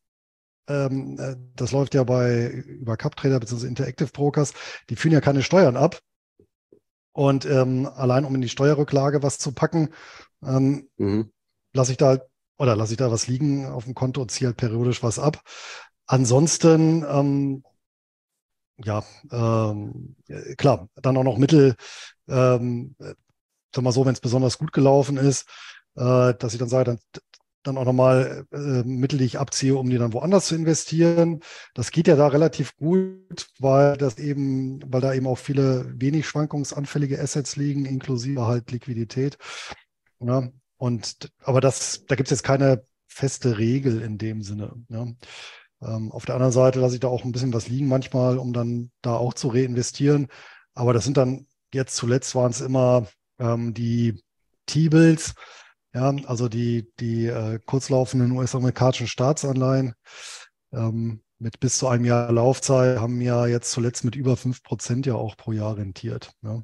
das läuft ja über CapTrader bzw. Interactive Brokers, die führen ja keine Steuern ab. Und allein um in die Steuerrücklage was zu packen, lasse ich da was liegen auf dem Konto und ziehe halt periodisch was ab. Ansonsten ja, klar, dann auch noch Mittel, sag mal so, wenn es besonders gut gelaufen ist, dass ich dann sage, dann auch nochmal Mittel, die ich abziehe, um die dann woanders zu investieren. Das geht ja da relativ gut, weil da eben auch viele wenig schwankungsanfällige Assets liegen, inklusive halt Liquidität. Ja, aber da gibt es jetzt keine feste Regel in dem Sinne. Ja. Auf der anderen Seite lasse ich da auch ein bisschen was liegen manchmal, um dann da auch zu reinvestieren. Aber das sind dann jetzt zuletzt waren es immer die T-Bills, ja, also die kurzlaufenden US-amerikanischen Staatsanleihen mit bis zu einem Jahr Laufzeit haben ja jetzt zuletzt mit über 5% ja auch pro Jahr rentiert. Ja,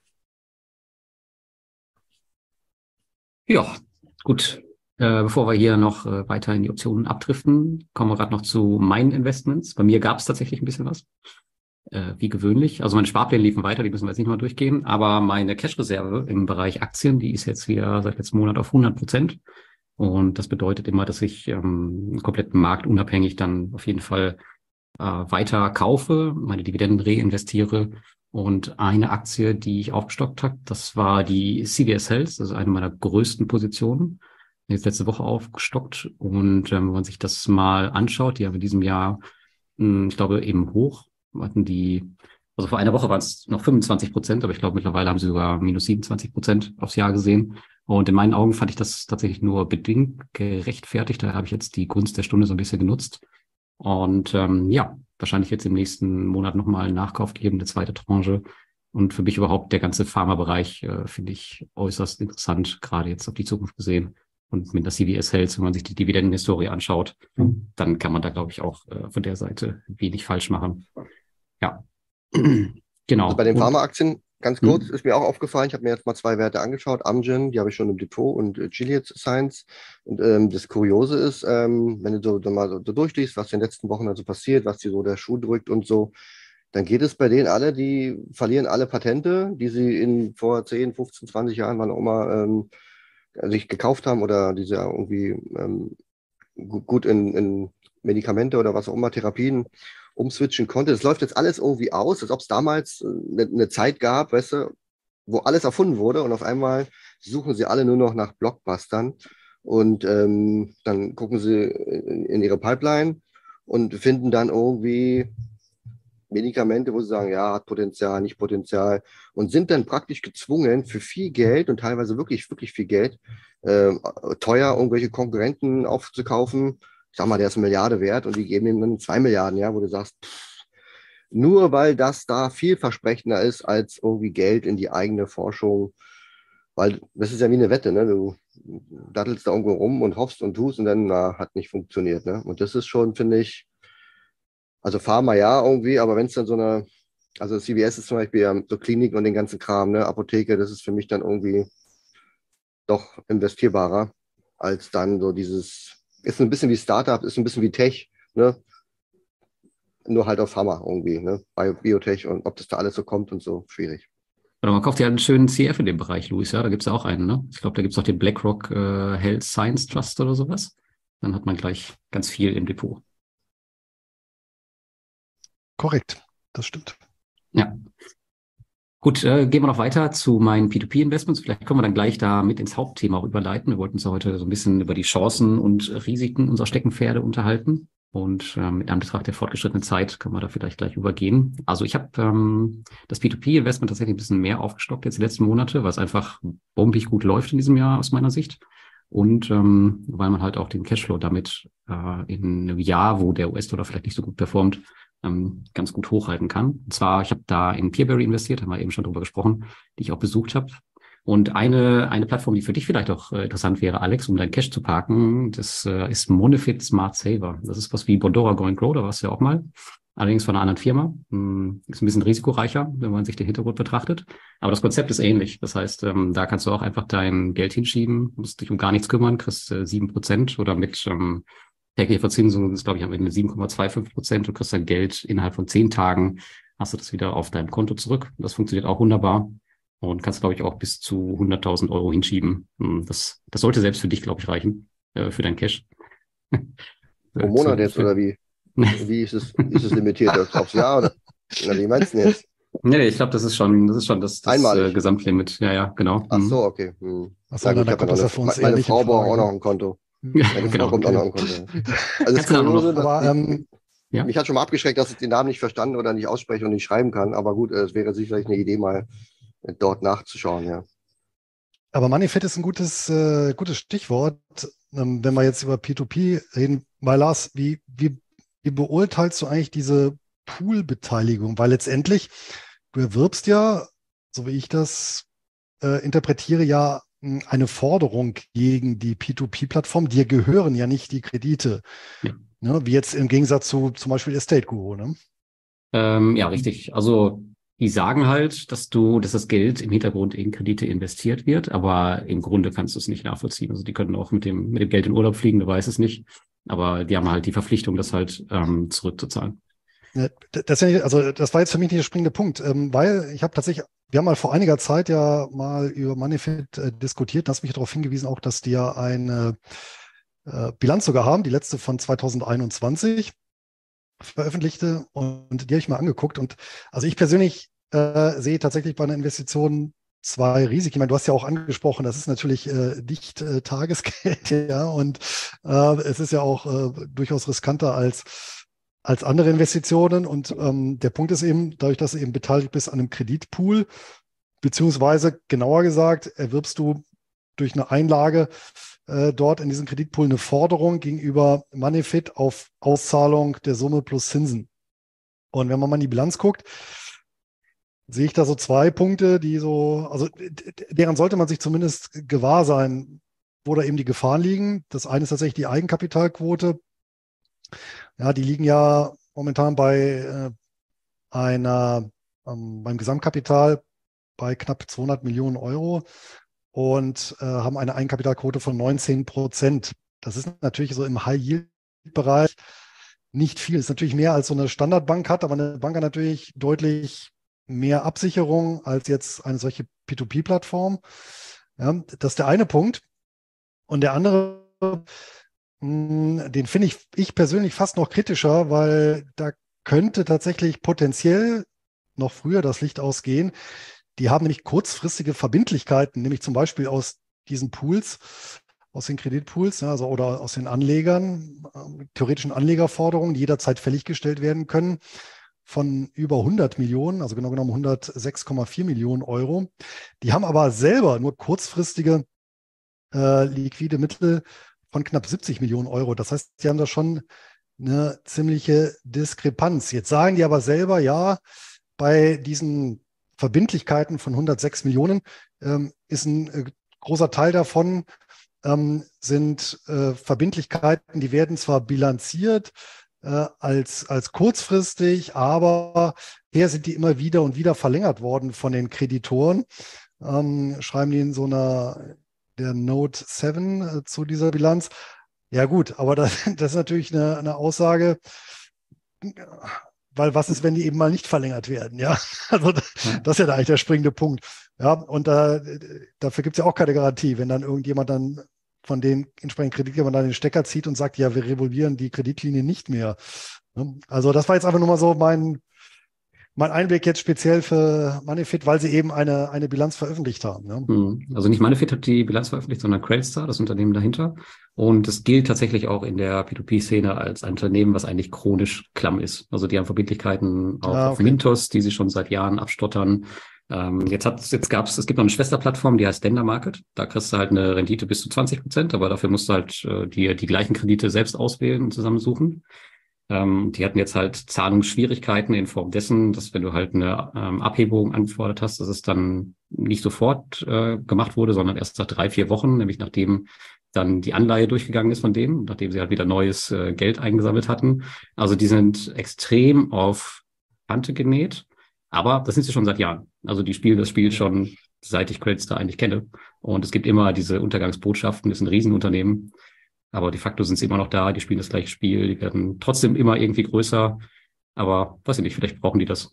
ja, gut. Bevor wir hier noch weiter in die Optionen abdriften, kommen wir gerade noch zu meinen Investments. Bei mir gab es tatsächlich ein bisschen was, wie gewöhnlich. Also meine Sparpläne liefen weiter, die müssen wir jetzt nicht mal durchgehen. Aber meine Cash-Reserve im Bereich Aktien, die ist jetzt wieder seit letztem Monat auf 100%. Und das bedeutet immer, dass ich komplett marktunabhängig dann auf jeden Fall weiter kaufe, meine Dividenden reinvestiere. Und eine Aktie, die ich aufgestockt habe, das war die CVS Health, das ist eine meiner größten Positionen. Jetzt letzte Woche aufgestockt. Und wenn man sich das mal anschaut, die haben in diesem Jahr, ich glaube, eben hoch, hatten die Also vor einer Woche waren es noch 25%, aber ich glaube, mittlerweile haben sie sogar minus 27% aufs Jahr gesehen. Und in meinen Augen fand ich das tatsächlich nur bedingt gerechtfertigt. Da habe ich jetzt die Gunst der Stunde so ein bisschen genutzt. Und ja, wahrscheinlich jetzt im nächsten Monat nochmal einen Nachkauf geben, eine zweite Tranche. Und für mich überhaupt der ganze Pharmabereich finde ich äußerst interessant, gerade jetzt auf die Zukunft gesehen. Und mit der CVS Health, wenn man sich die Dividendenhistorie anschaut, dann kann man da, glaube ich, auch von der Seite wenig falsch machen. Ja, genau. Also bei den Pharmaaktien, ganz kurz, Hm. ist mir auch aufgefallen, ich habe mir jetzt mal zwei Werte angeschaut, Amgen, die habe ich schon im Depot und Gilead Science. Und das Kuriose ist, wenn du so mal so durchliest, was in den letzten Wochen also passiert, was die so der Schuh drückt und so, dann geht es bei denen alle, die verlieren alle Patente, die sie vor 10, 15, 20 Jahren, wann auch immer, sich gekauft haben oder die sie ja irgendwie gut in Medikamente oder was auch immer, Therapien umswitchen konnte. Das läuft jetzt alles irgendwie aus, als ob es damals eine Zeit gab, weißt du, wo alles erfunden wurde und auf einmal suchen sie alle nur noch nach Blockbustern und dann gucken sie in ihre Pipeline und finden dann irgendwie Medikamente, wo sie sagen, ja, hat Potenzial, nicht Potenzial und sind dann praktisch gezwungen, für viel Geld und teilweise wirklich, wirklich viel Geld, teuer irgendwelche Konkurrenten aufzukaufen. Ich sag mal, der ist 1 Milliarde wert und die geben ihm dann 2 Milliarden, ja, wo du sagst, nur weil das da vielversprechender ist als irgendwie Geld in die eigene Forschung, weil das ist ja wie eine Wette, ne? Du dattelst da irgendwo rum und hoffst und tust und dann hat nicht funktioniert, ne? Und das ist schon, finde ich, also Pharma ja irgendwie, aber wenn es dann also CVS ist zum Beispiel ja so Kliniken und den ganzen Kram, ne, Apotheke, das ist für mich dann irgendwie doch investierbarer als dann so ist ein bisschen wie Startup, ist ein bisschen wie Tech, ne, nur halt auf Pharma irgendwie, ne, Biotech und ob das da alles so kommt und so, schwierig. Oder man kauft ja einen schönen CF in dem Bereich, Luis, ja, da gibt es ja auch einen, ne? Ich glaube, da gibt es auch den BlackRock Health Science Trust oder sowas. Dann hat man gleich ganz viel im Depot. Korrekt, das stimmt. Ja. Gut, gehen wir noch weiter zu meinen P2P-Investments. Vielleicht können wir dann gleich da mit ins Hauptthema auch überleiten. Wir wollten uns ja heute so ein bisschen über die Chancen und Risiken unserer Steckenpferde unterhalten. Und mit Anbetracht der fortgeschrittenen Zeit können wir da vielleicht gleich übergehen. Also ich habe das P2P-Investment tatsächlich ein bisschen mehr aufgestockt jetzt die letzten Monate, weil es einfach bombig gut läuft in diesem Jahr aus meiner Sicht. Und weil man halt auch den Cashflow damit in einem Jahr, wo der US-Dollar vielleicht nicht so gut performt, ganz gut hochhalten kann. Und zwar, ich habe da in Peerberry investiert, haben wir eben schon drüber gesprochen, die ich auch besucht habe. Und eine Plattform, die für dich vielleicht auch interessant wäre, Alex, um dein Cash zu parken, das ist Monefit Smart Saver. Das ist was wie Bondora Go and Grow, da warst du ja auch mal. Allerdings von einer anderen Firma. Ist ein bisschen risikoreicher, wenn man sich den Hintergrund betrachtet. Aber das Konzept ist ähnlich. Das heißt, da kannst du auch einfach dein Geld hinschieben, musst dich um gar nichts kümmern, kriegst 7% oder mit tägliche Verzinsung ist, glaube ich, am Ende 7,25%. Du kriegst dein Geld innerhalb von 10 Tagen, hast du das wieder auf deinem Konto zurück. Das funktioniert auch wunderbar und kannst, glaube ich, auch bis zu 100.000 Euro hinschieben. Das sollte selbst für dich, glaube ich, reichen, für dein Cash. Pro Monat jetzt oder wie? Wie ist es limitiert? Aufs Jahr oder? Na, wie meinst du denn jetzt? Nee, ich glaube, das ist schon das Einmalig. Gesamtlimit. Ja, genau. Ach so, okay. Achso, dann kommt das ja für uns eher meine nicht Frau in Frage, braucht auch ne? noch ein Konto. Ja, Meine Frau genau. kommt auch noch ein Konto. Also das Kannst du dann auch Kuriose, noch- Aber Ja. mich hat schon mal abgeschreckt, dass ich den Namen nicht verstanden oder nicht ausspreche und nicht schreiben kann. Aber gut, es wäre sicherlich eine Idee, mal dort nachzuschauen, ja. Aber Moneyfit ist ein gutes Stichwort, wenn wir jetzt über P2P reden. Weil Lars, wie beurteilst du eigentlich diese Pool-Beteiligung? Weil letztendlich, du erwirbst ja, so wie ich das interpretiere, ja eine Forderung gegen die P2P-Plattform. Dir gehören ja nicht die Kredite. Ja. Ne? Wie jetzt im Gegensatz zu zum Beispiel Estate Guru. Ne? Ja, richtig. Also die sagen halt, dass das Geld im Hintergrund in Kredite investiert wird, aber im Grunde kannst du es nicht nachvollziehen. Also die können auch mit dem Geld in Urlaub fliegen, du weißt es nicht. Aber die haben halt die Verpflichtung, das halt zurückzuzahlen. Ja, das war jetzt für mich nicht der springende Punkt, weil ich habe tatsächlich, wir haben mal vor einiger Zeit ja mal über Moneyfit diskutiert, hast mich darauf hingewiesen, auch, dass die ja eine Bilanz sogar haben, die letzte von 2021 veröffentlichte, und die habe ich mal angeguckt. Und also ich persönlich sehe tatsächlich bei einer Investition zwei Risiken. Ich meine, du hast ja auch angesprochen, das ist natürlich nicht Tagesgeld, ja, und es ist ja auch durchaus riskanter als als andere Investitionen. Und der Punkt ist eben, dadurch, dass du eben beteiligt bist an einem Kreditpool, beziehungsweise genauer gesagt, erwirbst du durch eine Einlage dort in diesem Kreditpool eine Forderung gegenüber Moneyfit auf Auszahlung der Summe plus Zinsen. Und wenn man mal in die Bilanz guckt, sehe ich da so zwei Punkte, also deren sollte man sich zumindest gewahr sein, wo da eben die Gefahren liegen. Das eine ist tatsächlich die Eigenkapitalquote. Ja, die liegen ja momentan bei beim Gesamtkapital bei knapp 200 Millionen Euro und haben eine Eigenkapitalquote von 19%. Das ist natürlich so im High-Yield-Bereich nicht viel. Das ist natürlich mehr als so eine Standardbank hat, aber eine Bank hat natürlich deutlich mehr Absicherung als jetzt eine solche P2P-Plattform. Ja, das ist der eine Punkt. Und der andere, den finde ich persönlich fast noch kritischer, weil da könnte tatsächlich potenziell noch früher das Licht ausgehen. Die haben nämlich kurzfristige Verbindlichkeiten, nämlich zum Beispiel aus diesen Pools, aus den Kreditpools, also oder aus den Anlegern, theoretischen Anlegerforderungen, die jederzeit fälliggestellt werden können, von über 100 Millionen, also genau genommen 106,4 Millionen Euro. Die haben aber selber nur kurzfristige liquide Mittel von knapp 70 Millionen Euro. Das heißt, die haben da schon eine ziemliche Diskrepanz. Jetzt sagen die aber selber, ja, bei diesen Verbindlichkeiten von 106 Millionen ist ein großer Teil davon sind Verbindlichkeiten, die werden zwar bilanziert als kurzfristig, aber her sind die immer wieder und wieder verlängert worden von den Kreditoren. Schreiben die in so der Note 7 zu dieser Bilanz. Ja gut, aber das ist natürlich eine Aussage, weil was ist, wenn die eben mal nicht verlängert werden? Ja, also das ist ja eigentlich der springende Punkt. Ja, und dafür gibt es ja auch keine Garantie, wenn dann irgendjemand dann von den entsprechenden Kreditgebern dann den Stecker zieht und sagt, ja, wir revolvieren die Kreditlinie nicht mehr. Also das war jetzt einfach nur mal so mein Einblick jetzt speziell für Moneyfit, weil sie eben eine Bilanz veröffentlicht haben. Ne? Also nicht Moneyfit hat die Bilanz veröffentlicht, sondern Creditstar, das Unternehmen dahinter. Und es gilt tatsächlich auch in der P2P-Szene als ein Unternehmen, was eigentlich chronisch klamm ist. Also die haben Verbindlichkeiten auch auf Mintos, die sie schon seit Jahren abstottern. Es gibt noch eine Schwesterplattform, die heißt Dender Market. Da kriegst du halt eine Rendite bis zu 20%, aber dafür musst du halt dir die gleichen Kredite selbst auswählen und zusammensuchen. Die hatten jetzt halt Zahlungsschwierigkeiten in Form dessen, dass wenn du halt eine Abhebung angefordert hast, dass es dann nicht sofort gemacht wurde, sondern erst nach 3-4 Wochen, nämlich nachdem dann die Anleihe durchgegangen ist von denen, nachdem sie halt wieder neues Geld eingesammelt hatten. Also die sind extrem auf Kante genäht, aber das sind sie schon seit Jahren. Also die spielen das Spiel schon, seit ich Creditstar eigentlich kenne. Und es gibt immer diese Untergangsbotschaften, das sind Riesenunternehmen. Aber de facto sind sie immer noch da, die spielen das gleiche Spiel, die werden trotzdem immer irgendwie größer. Aber weiß ich nicht, vielleicht brauchen die das.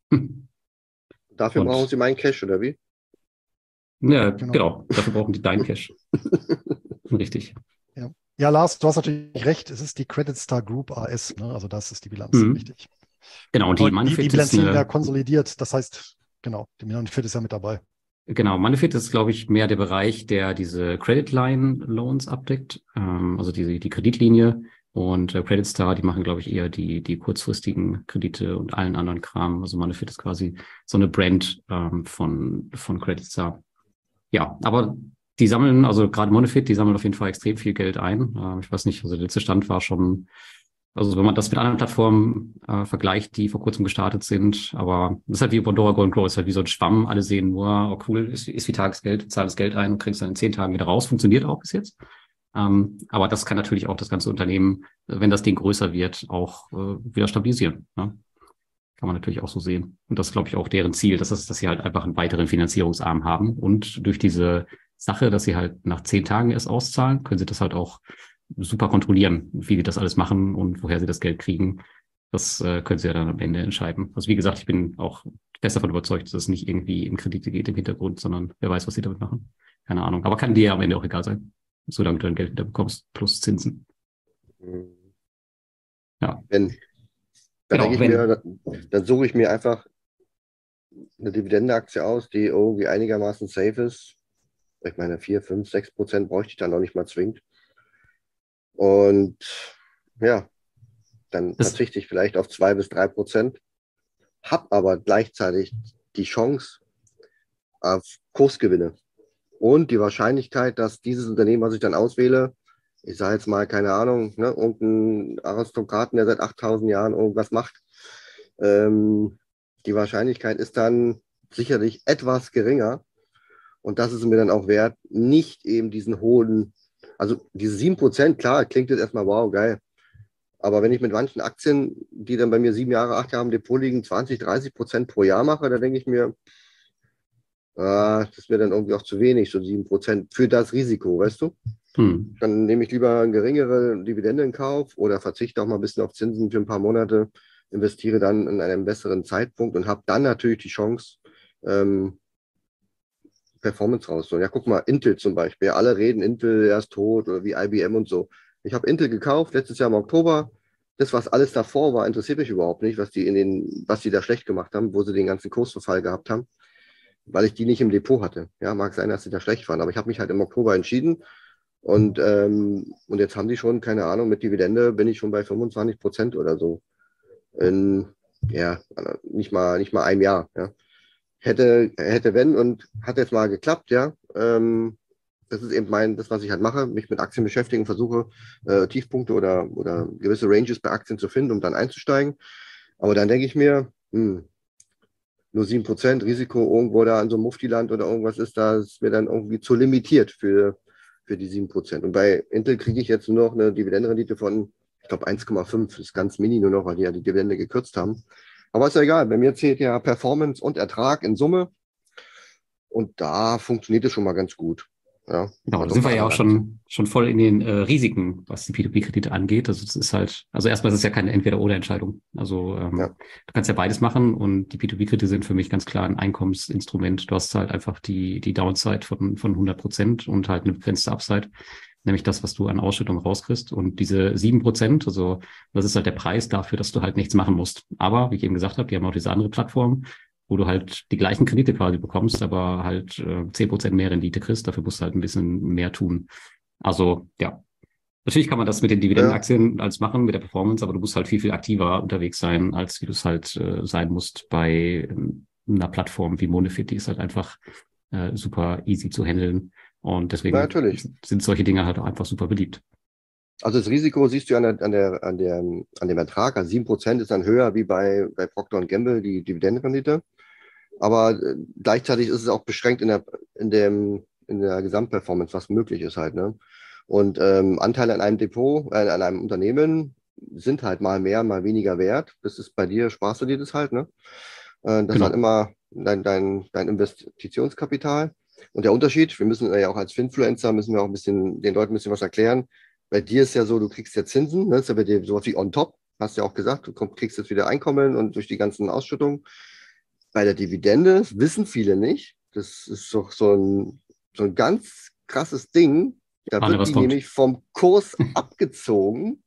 Dafür brauchen sie meinen Cash, oder wie? Ja, genau. Dafür brauchen die deinen Cash. Richtig. Ja, Lars, du hast natürlich recht. Es ist die Creditstar Group AS, ne? Also das ist die Bilanz, richtig. Genau, und die Moneyfit die Bilanz ist ja konsolidiert. Das heißt, genau, die Moneyfit ist ja mit dabei. Genau, Moneyfit ist, glaube ich, mehr der Bereich, der diese Credit Line Loans abdeckt, also die Kreditlinie. Und Creditstar, die machen, glaube ich, eher die kurzfristigen Kredite und allen anderen Kram. Also Moneyfit ist quasi so eine Brand von Creditstar. Ja, aber die sammeln, also gerade Moneyfit, die sammeln auf jeden Fall extrem viel Geld ein. Ich weiß nicht, also der letzte Stand war schon, also wenn man das mit anderen Plattformen vergleicht, die vor kurzem gestartet sind, aber das ist halt wie Bondora Go & Grow, ist halt wie so ein Schwamm. Alle sehen nur, oh cool, ist wie Tagesgeld, zahl das Geld ein und kriegst dann in 10 Tagen wieder raus. Funktioniert auch bis jetzt. Aber das kann natürlich auch das ganze Unternehmen, wenn das Ding größer wird, auch wieder stabilisieren. Ne? Kann man natürlich auch so sehen. Und das ist, glaube ich, auch deren Ziel, dass sie halt einfach einen weiteren Finanzierungsarm haben. Und durch diese Sache, dass sie halt nach 10 Tagen erst auszahlen, können sie das halt auch super kontrollieren, wie die das alles machen und woher sie das Geld kriegen. Das können sie ja dann am Ende entscheiden. Also wie gesagt, ich bin auch fest davon überzeugt, dass es nicht irgendwie in Kredite geht im Hintergrund, sondern wer weiß, was sie damit machen. Keine Ahnung. Aber kann dir ja am Ende auch egal sein, solange du dein Geld wieder bekommst, plus Zinsen. Ja. Dann suche ich mir einfach eine Dividendenaktie aus, die irgendwie einigermaßen safe ist. Ich meine, 4, 5, 6% bräuchte ich dann noch nicht mal zwingend. Und ja, Dann verzichte ich vielleicht auf 2-3%, habe aber gleichzeitig die Chance auf Kursgewinne. Und die Wahrscheinlichkeit, dass dieses Unternehmen, was ich dann auswähle, ich sage jetzt mal, keine Ahnung, ne, irgendein Aristokraten, der seit 8000 Jahren irgendwas macht, die Wahrscheinlichkeit ist dann sicherlich etwas geringer. Und das ist mir dann auch wert, nicht eben diesen hohen, also diese 7%, klar, klingt jetzt erstmal, wow, geil. Aber wenn ich mit manchen Aktien, die dann bei mir 7 Jahre, 8 Jahre im Depot liegen, 20-30% pro Jahr mache, da denke ich mir, das wäre dann irgendwie auch zu wenig, so 7% für das Risiko, weißt du? Dann nehme ich lieber eine geringere Dividende in Kauf oder verzichte auch mal ein bisschen auf Zinsen für ein paar Monate, investiere dann in einem besseren Zeitpunkt und habe dann natürlich die Chance, Performance rauszuholen. Ja, guck mal, Intel zum Beispiel. Alle reden, Intel, er ist tot oder wie IBM und so. Ich habe Intel gekauft, letztes Jahr im Oktober. Das, was alles davor war, interessiert mich überhaupt nicht, was die da schlecht gemacht haben, wo sie den ganzen Kursverfall gehabt haben, weil ich die nicht im Depot hatte. Ja, mag sein, dass sie da schlecht waren, aber ich habe mich halt im Oktober entschieden und jetzt haben die schon, keine Ahnung, mit Dividende bin ich schon bei 25% oder so. Nicht mal einem Jahr, ja. Hätte wenn und hat jetzt mal geklappt, ja. Das ist eben das, was ich halt mache, mich mit Aktien beschäftigen, versuche Tiefpunkte oder gewisse Ranges bei Aktien zu finden, um dann einzusteigen. Aber dann denke ich mir, nur 7% Risiko irgendwo da in so einem Muftiland oder irgendwas ist, da ist mir dann irgendwie zu limitiert für die 7%. Und bei Intel kriege ich jetzt nur noch eine Dividendenrendite von, ich glaube, 1,5. Das ist ganz mini nur noch, weil die ja die Dividende gekürzt haben. Aber ist ja egal, bei mir zählt ja Performance und Ertrag in Summe. Und da funktioniert es schon mal ganz gut. Ja, genau, da sind wir ja auch schon voll in den Risiken, was die P2P-Kredite angeht. Also das ist halt, also erstmal ist es ja keine Entweder-oder-Entscheidung. Also du kannst ja beides machen und die P2P-Kredite sind für mich ganz klar ein Einkommensinstrument. Du hast halt einfach die Downside von 100% und halt eine begrenzte Upside, nämlich das, was du an Ausschüttung rauskriegst. Und diese 7%, also das ist halt der Preis dafür, dass du halt nichts machen musst. Aber, wie ich eben gesagt habe, die haben auch diese andere Plattform, wo du halt die gleichen Kredite quasi bekommst, aber halt 10% mehr Rendite kriegst. Dafür musst du halt ein bisschen mehr tun. Also, ja. Natürlich kann man das mit den Dividendenaktien alles machen, mit der Performance, aber du musst halt viel aktiver unterwegs sein, als wie du es halt sein musst bei einer Plattform wie Monefit. Die ist halt einfach super easy zu handeln. Und deswegen sind solche Dinge halt auch einfach super beliebt. Also das Risiko siehst du an dem Ertrag. Also 7% ist dann höher wie bei Procter & Gamble, die Dividendenrendite. Aber gleichzeitig ist es auch beschränkt in der Gesamtperformance, was möglich ist halt, ne? Und Anteile an einem Depot, an einem Unternehmen sind halt mal mehr, mal weniger wert. Das ist bei dir, sparst du dir das halt, ne? Das ist halt immer dein Investitionskapital. Und der Unterschied, wir müssen ja auch als Finfluencer, müssen wir auch den Leuten ein bisschen was erklären. Bei dir ist ja so, du kriegst ja Zinsen, ne? Das ist ja bei dir sowas wie on top, hast ja auch gesagt, du kriegst jetzt wieder Einkommen und durch die ganzen Ausschüttungen. Bei der Dividende, wissen viele nicht, das ist doch so ein ganz krasses Ding. Da wird die nämlich vom Kurs abgezogen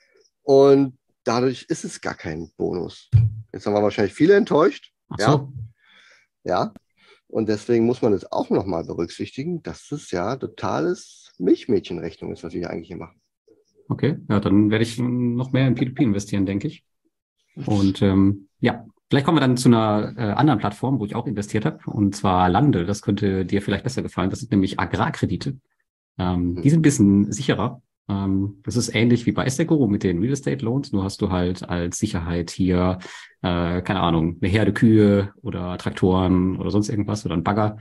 und dadurch ist es gar kein Bonus. Jetzt haben wir wahrscheinlich viele enttäuscht. Ach so. Ja. Und deswegen muss man es auch nochmal berücksichtigen, dass es ja totales Milchmädchenrechnung ist, was wir hier eigentlich hier machen. Okay, ja, dann werde ich noch mehr in P2P investieren, denke ich. Und vielleicht kommen wir dann zu einer anderen Plattform, wo ich auch investiert habe, und zwar Lande. Das könnte dir vielleicht besser gefallen. Das sind nämlich Agrarkredite. Die sind ein bisschen sicherer. Das ist ähnlich wie bei Esteguro mit den Real Estate Loans. Nur hast du halt als Sicherheit hier, keine Ahnung, eine Herde Kühe oder Traktoren oder sonst irgendwas oder ein Bagger.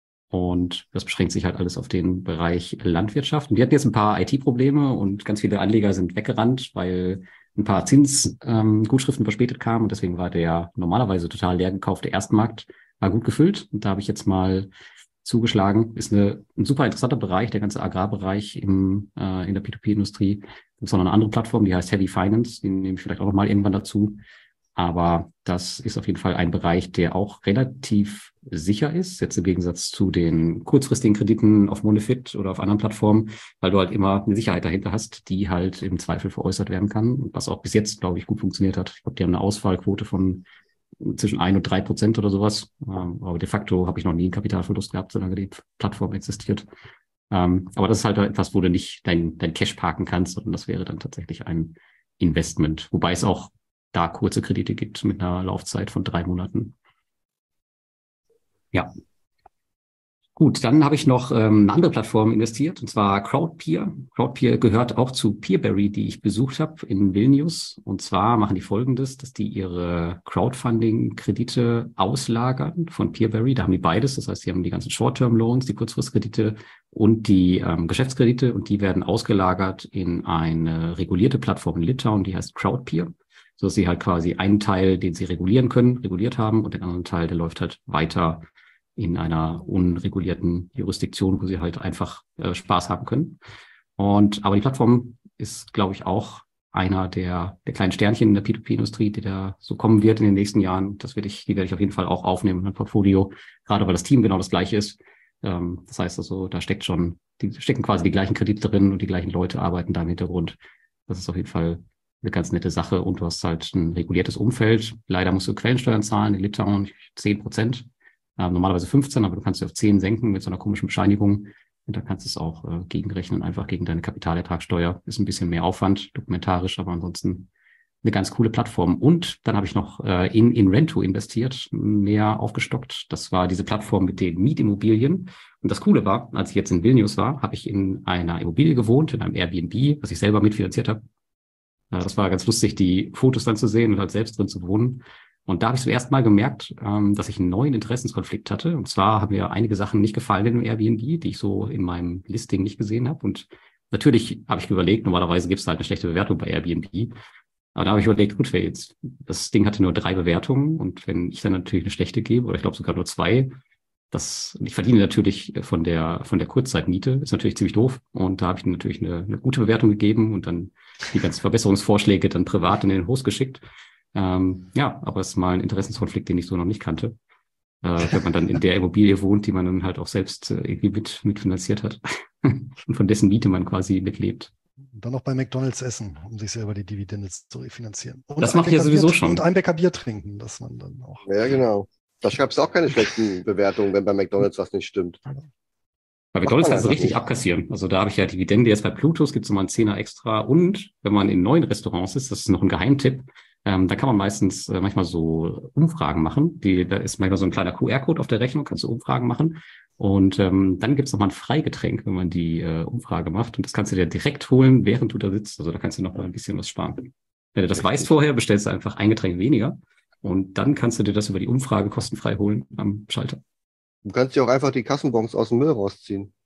Und das beschränkt sich halt alles auf den Bereich Landwirtschaft. Und die hatten jetzt ein paar IT-Probleme und ganz viele Anleger sind weggerannt, weil ein paar Zinsgutschriften verspätet kamen. Und deswegen war der normalerweise total leer gekaufte Erstmarkt war gut gefüllt. Und da habe ich jetzt mal zugeschlagen. Ist ein super interessanter Bereich, der ganze Agrarbereich in der P2P-Industrie. Es gibt noch eine andere Plattform, die heißt Heavy Finance. Die nehme ich vielleicht auch noch mal irgendwann dazu. Aber das ist auf jeden Fall ein Bereich, der auch relativ sicher ist, jetzt im Gegensatz zu den kurzfristigen Krediten auf Monefit oder auf anderen Plattformen, weil du halt immer eine Sicherheit dahinter hast, die halt im Zweifel veräußert werden kann, was auch bis jetzt, glaube ich, gut funktioniert hat. Ich glaube, die haben eine Ausfallquote von zwischen 1 und 3% oder sowas. Aber de facto habe ich noch nie einen Kapitalverlust gehabt, solange die Plattform existiert. Aber das ist halt etwas, wo du nicht dein Cash parken kannst, sondern das wäre dann tatsächlich ein Investment, wobei es auch da kurze Kredite gibt mit einer Laufzeit von 3 Monaten. Ja. Gut, dann habe ich noch eine andere Plattform investiert, und zwar Crowdpeer. Crowdpeer gehört auch zu Peerberry, die ich besucht habe in Vilnius. Und zwar machen die Folgendes, dass die ihre Crowdfunding-Kredite auslagern von Peerberry. Da haben die beides. Das heißt, die haben die ganzen Short-Term-Loans, die Kurzfristkredite und die Geschäftskredite. Und die werden ausgelagert in eine regulierte Plattform in Litauen, die heißt Crowdpeer. So dass sie halt quasi einen Teil, den sie reguliert haben, und den anderen Teil, der läuft halt weiter in einer unregulierten Jurisdiktion, wo sie halt einfach Spaß haben können. Aber die Plattform ist, glaube ich, auch einer der kleinen Sternchen in der P2P-Industrie, die da so kommen wird in den nächsten Jahren. Die werde ich auf jeden Fall auch aufnehmen in mein Portfolio, gerade weil das Team genau das gleiche ist. Das heißt also, da stecken quasi die gleichen Kredite drin und die gleichen Leute arbeiten da im Hintergrund. Das ist auf jeden Fall eine ganz nette Sache, und du hast halt ein reguliertes Umfeld. Leider musst du Quellensteuern zahlen in Litauen, 10%. Normalerweise 15, aber du kannst sie auf 10 senken mit so einer komischen Bescheinigung. Und da kannst du es auch gegenrechnen, einfach gegen deine Kapitalertragssteuer. Ist ein bisschen mehr Aufwand, dokumentarisch, aber ansonsten eine ganz coole Plattform. Und dann habe ich noch in Rento investiert, mehr aufgestockt. Das war diese Plattform mit den Mietimmobilien. Und das Coole war, als ich jetzt in Vilnius war, habe ich in einer Immobilie gewohnt, in einem Airbnb, was ich selber mitfinanziert habe. Das war ganz lustig, die Fotos dann zu sehen und halt selbst drin zu wohnen. Und da habe ich zum ersten Mal gemerkt, dass ich einen neuen Interessenskonflikt hatte. Und zwar haben mir einige Sachen nicht gefallen in dem Airbnb, die ich so in meinem Listing nicht gesehen habe. Und natürlich habe ich überlegt, normalerweise gibt es halt eine schlechte Bewertung bei Airbnb. Aber da habe ich überlegt, gut, das Ding hatte nur 3 Bewertungen. Und wenn ich dann natürlich eine schlechte gebe, oder ich glaube sogar nur 2, ich verdiene natürlich von der Kurzzeitmiete, ist natürlich ziemlich doof. Und da habe ich natürlich eine gute Bewertung gegeben und dann die ganzen Verbesserungsvorschläge dann privat in den Host geschickt. Aber es ist mal ein Interessenskonflikt, den ich so noch nicht kannte. Wenn man dann in der Immobilie wohnt, die man dann halt auch selbst irgendwie mitfinanziert hat und von dessen Miete man quasi mitlebt. Und dann noch bei McDonald's essen, um sich selber die Dividende zu refinanzieren. Und das mache ich ja sowieso schon. Und ein Bäcker Bier trinken, dass man dann auch... Ja, genau. Da schreibst du auch keine schlechten Bewertungen, wenn bei McDonald's was nicht stimmt. Bei McDonald's kannst du richtig abkassieren. Also da habe ich ja Dividende jetzt bei Plutos, gibt es nochmal einen 10er extra. Und wenn man in neuen Restaurants ist, das ist noch ein Geheimtipp, da kann man manchmal so Umfragen machen. Da ist manchmal so ein kleiner QR-Code auf der Rechnung, kannst du Umfragen machen. Und dann gibt es nochmal ein Freigetränk, wenn man die Umfrage macht. Und das kannst du dir direkt holen, während du da sitzt. Also da kannst du noch mal ein bisschen was sparen. Wenn du das weißt vorher, bestellst du einfach ein Getränk weniger. Und dann kannst du dir das über die Umfrage kostenfrei holen am Schalter. Du kannst dir auch einfach die Kassenbons aus dem Müll rausziehen.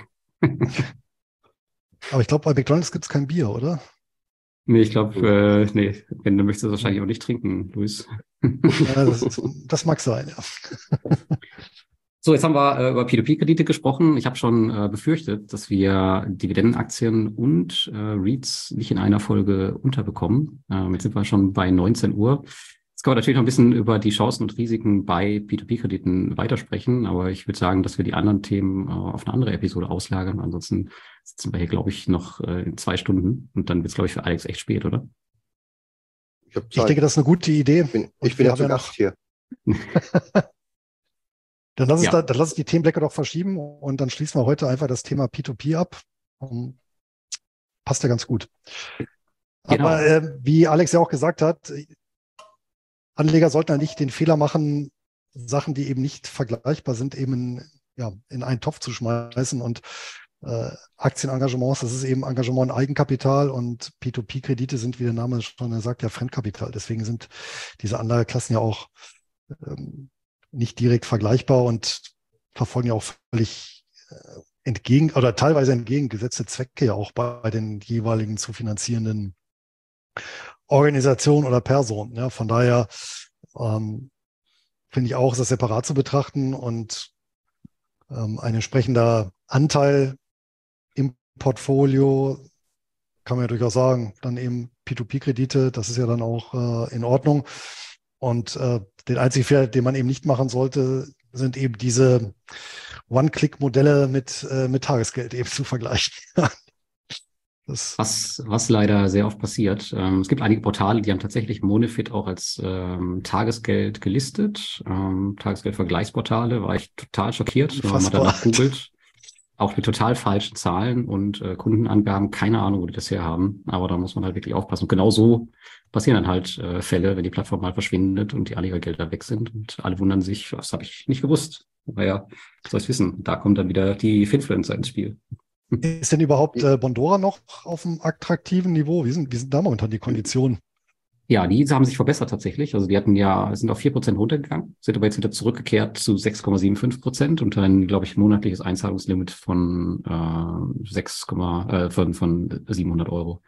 Aber ich glaube, bei McDonald's gibt es kein Bier, oder? Nee, ich glaube, wenn du möchtest, wahrscheinlich auch nicht trinken, Luis. Ja, das mag sein, ja. So, jetzt haben wir über P2P-Kredite gesprochen. Ich habe schon befürchtet, dass wir Dividendenaktien und REITs nicht in einer Folge unterbekommen. Jetzt sind wir schon bei 19 Uhr. Jetzt können wir natürlich noch ein bisschen über die Chancen und Risiken bei P2P-Krediten weitersprechen, aber ich würde sagen, dass wir die anderen Themen auf eine andere Episode auslagern. Ansonsten sitzen wir hier, glaube ich, noch in 2 Stunden und dann wird es, glaube ich, für Alex echt spät, oder? Ich denke, das ist eine gute Idee. Ich bin ja zu Gast hier. Dann lass uns die Themenblöcke doch verschieben und dann schließen wir heute einfach das Thema P2P ab. Passt ja ganz gut. Genau. Aber wie Alex ja auch gesagt hat, Anleger sollten ja nicht den Fehler machen, Sachen, die eben nicht vergleichbar sind, eben in einen Topf zu schmeißen. Und Aktienengagements, das ist eben Engagement in Eigenkapital, und P2P-Kredite sind, wie der Name schon sagt, ja Fremdkapital. Deswegen sind diese Anlageklassen ja auch nicht direkt vergleichbar und verfolgen ja auch völlig teilweise entgegengesetzte Zwecke ja auch bei den jeweiligen zu finanzierenden Organisationen oder Personen. Ja. Von daher finde ich auch, ist das separat zu betrachten, und ein entsprechender Anteil im Portfolio, kann man ja durchaus sagen, dann eben P2P-Kredite, das ist ja dann auch in Ordnung. Und den einzigen Fehler, den man eben nicht machen sollte, sind eben diese One-Click-Modelle mit Tagesgeld eben zu vergleichen. Was leider sehr oft passiert. Es gibt einige Portale, die haben tatsächlich Monefit auch als Tagesgeld gelistet. Tagesgeldvergleichsportale, war ich total schockiert, wenn man danach googelt. auch mit total falschen Zahlen und Kundenangaben, keine Ahnung, wo die das her haben. Aber da muss man halt wirklich aufpassen. Und genau so passieren dann halt Fälle, wenn die Plattform mal verschwindet und die Anlegergelder weg sind und alle wundern sich, das habe ich nicht gewusst. Naja, soll ich wissen. Da kommt dann wieder die Finfluencer ins Spiel. Ist denn überhaupt Bondora noch auf einem attraktiven Niveau? Wie sind da momentan die Konditionen? Ja, die haben sich verbessert tatsächlich. Also die sind auf 4% runtergegangen, sind aber jetzt wieder zurückgekehrt zu 6,75% und ein, glaube ich, monatliches Einzahlungslimit von 700 Euro.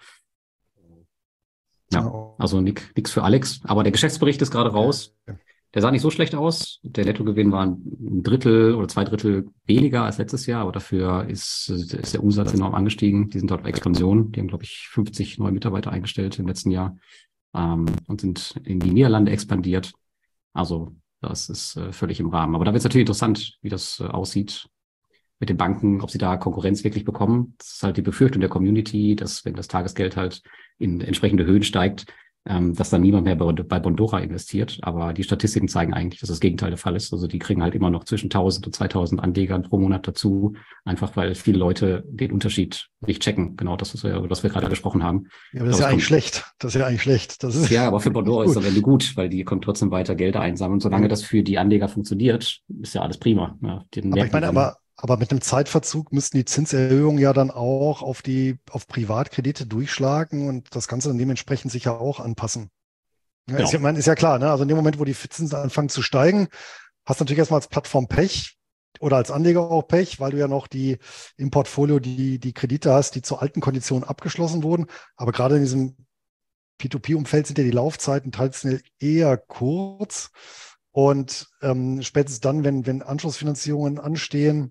Ja, also nix für Alex. Aber der Geschäftsbericht ist gerade raus. Der sah nicht so schlecht aus. Der Nettogewinn war ein Drittel oder 2 Drittel weniger als letztes Jahr, aber dafür ist der Umsatz enorm angestiegen. Die sind dort auf Expansion. Die haben, glaube ich, 50 neue Mitarbeiter eingestellt im letzten Jahr und sind in die Niederlande expandiert. Also das ist völlig im Rahmen. Aber da wird es natürlich interessant, wie das aussieht mit den Banken, ob sie da Konkurrenz wirklich bekommen. Das ist halt die Befürchtung der Community, dass wenn das Tagesgeld halt in entsprechende Höhen steigt, dass dann niemand mehr bei Bondora investiert. Aber die Statistiken zeigen eigentlich, dass das Gegenteil der Fall ist. Also die kriegen halt immer noch zwischen 1000 und 2000 Anlegern pro Monat dazu, einfach weil viele Leute den Unterschied nicht checken. Genau das, was wir gerade gesprochen haben. Ja, aber das ist ja eigentlich schlecht. Das ist ja eigentlich schlecht. Das ist ja, aber für Bondora ist es am Ende gut, weil die kommen trotzdem weiter Gelder einsammeln. Und solange das für die Anleger funktioniert, ist ja alles prima. Ja, aber ich meine, aber mit einem Zeitverzug müssten die Zinserhöhungen ja dann auch auf Privatkredite durchschlagen und das Ganze dann dementsprechend sich ja auch anpassen. Ja, genau. Ist ja klar, ne? Also in dem Moment, wo die Zinsen anfangen zu steigen, hast du natürlich erstmal als Plattform Pech oder als Anleger auch Pech, weil du ja noch im Portfolio die Kredite hast, die zu alten Konditionen abgeschlossen wurden. Aber gerade in diesem P2P-Umfeld sind ja die Laufzeiten traditionell eher kurz. Und spätestens dann, wenn Anschlussfinanzierungen anstehen,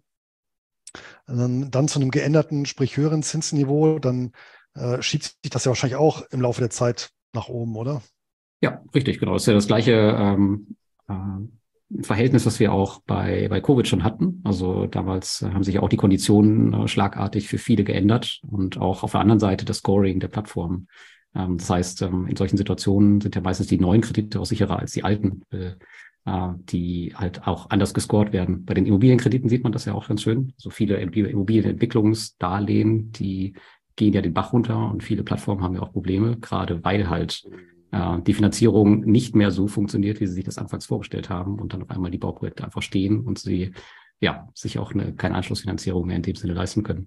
dann zu einem geänderten, sprich höheren Zinsniveau, dann schiebt sich das ja wahrscheinlich auch im Laufe der Zeit nach oben, oder? Ja, richtig, genau. Das ist ja das gleiche Verhältnis, was wir auch bei Covid schon hatten. Also damals haben sich auch die Konditionen schlagartig für viele geändert und auch auf der anderen Seite das Scoring der Plattform. Das heißt, in solchen Situationen sind ja meistens die neuen Kredite auch sicherer als die alten, die halt auch anders gescored werden. Bei den Immobilienkrediten sieht man das ja auch ganz schön. So viele Immobilienentwicklungsdarlehen, die gehen ja den Bach runter und viele Plattformen haben ja auch Probleme, gerade weil halt die Finanzierung nicht mehr so funktioniert, wie sie sich das anfangs vorgestellt haben und dann auf einmal die Bauprojekte einfach stehen und sie sich auch keine Anschlussfinanzierung mehr in dem Sinne leisten können.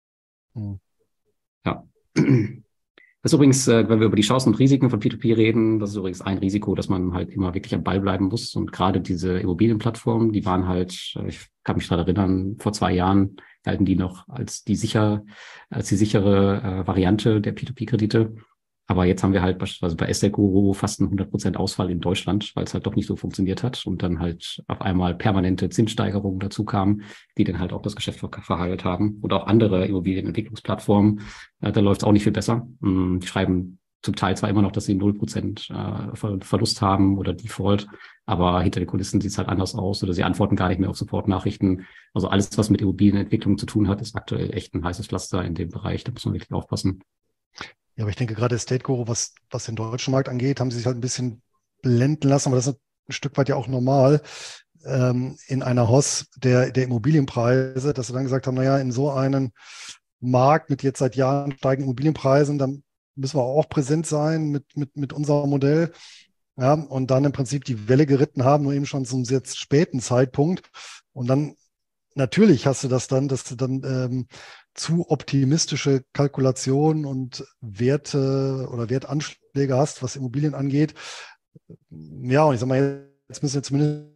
Ja. Das ist übrigens, wenn wir über die Chancen und Risiken von P2P reden, das ist übrigens ein Risiko, dass man halt immer wirklich am Ball bleiben muss. Und gerade diese Immobilienplattformen, die waren halt, ich kann mich daran erinnern, vor 2 Jahren galten die noch als die sichere Variante der P2P-Kredite. Aber jetzt haben wir halt beispielsweise bei Estate Guru fast einen 100% Ausfall in Deutschland, weil es halt doch nicht so funktioniert hat und dann halt auf einmal permanente Zinssteigerungen dazu kamen, die dann halt auch das Geschäft verhagelt haben. Und auch andere Immobilienentwicklungsplattformen, da läuft es auch nicht viel besser. Die schreiben zum Teil zwar immer noch, dass sie 0% Verlust haben oder Default, aber hinter den Kulissen sieht es halt anders aus oder sie antworten gar nicht mehr auf Support-Nachrichten. Also alles, was mit Immobilienentwicklung zu tun hat, ist aktuell echt ein heißes Pflaster in dem Bereich. Da muss man wirklich aufpassen. Ja, aber ich denke gerade Estate Guru, was den deutschen Markt angeht, haben sie sich halt ein bisschen blenden lassen, aber das ist ein Stück weit ja auch normal in einer Hoss der Immobilienpreise, dass sie dann gesagt haben, naja, in so einem Markt mit jetzt seit Jahren steigenden Immobilienpreisen, dann müssen wir auch präsent sein mit unserem Modell. Ja, und dann im Prinzip die Welle geritten haben, nur eben schon zum sehr späten Zeitpunkt. Und dann natürlich hast du das dann, dass du dann zu optimistische Kalkulationen und Werte oder Wertanschläge hast, was Immobilien angeht. Ja, und ich sag mal, jetzt müssen wir zumindest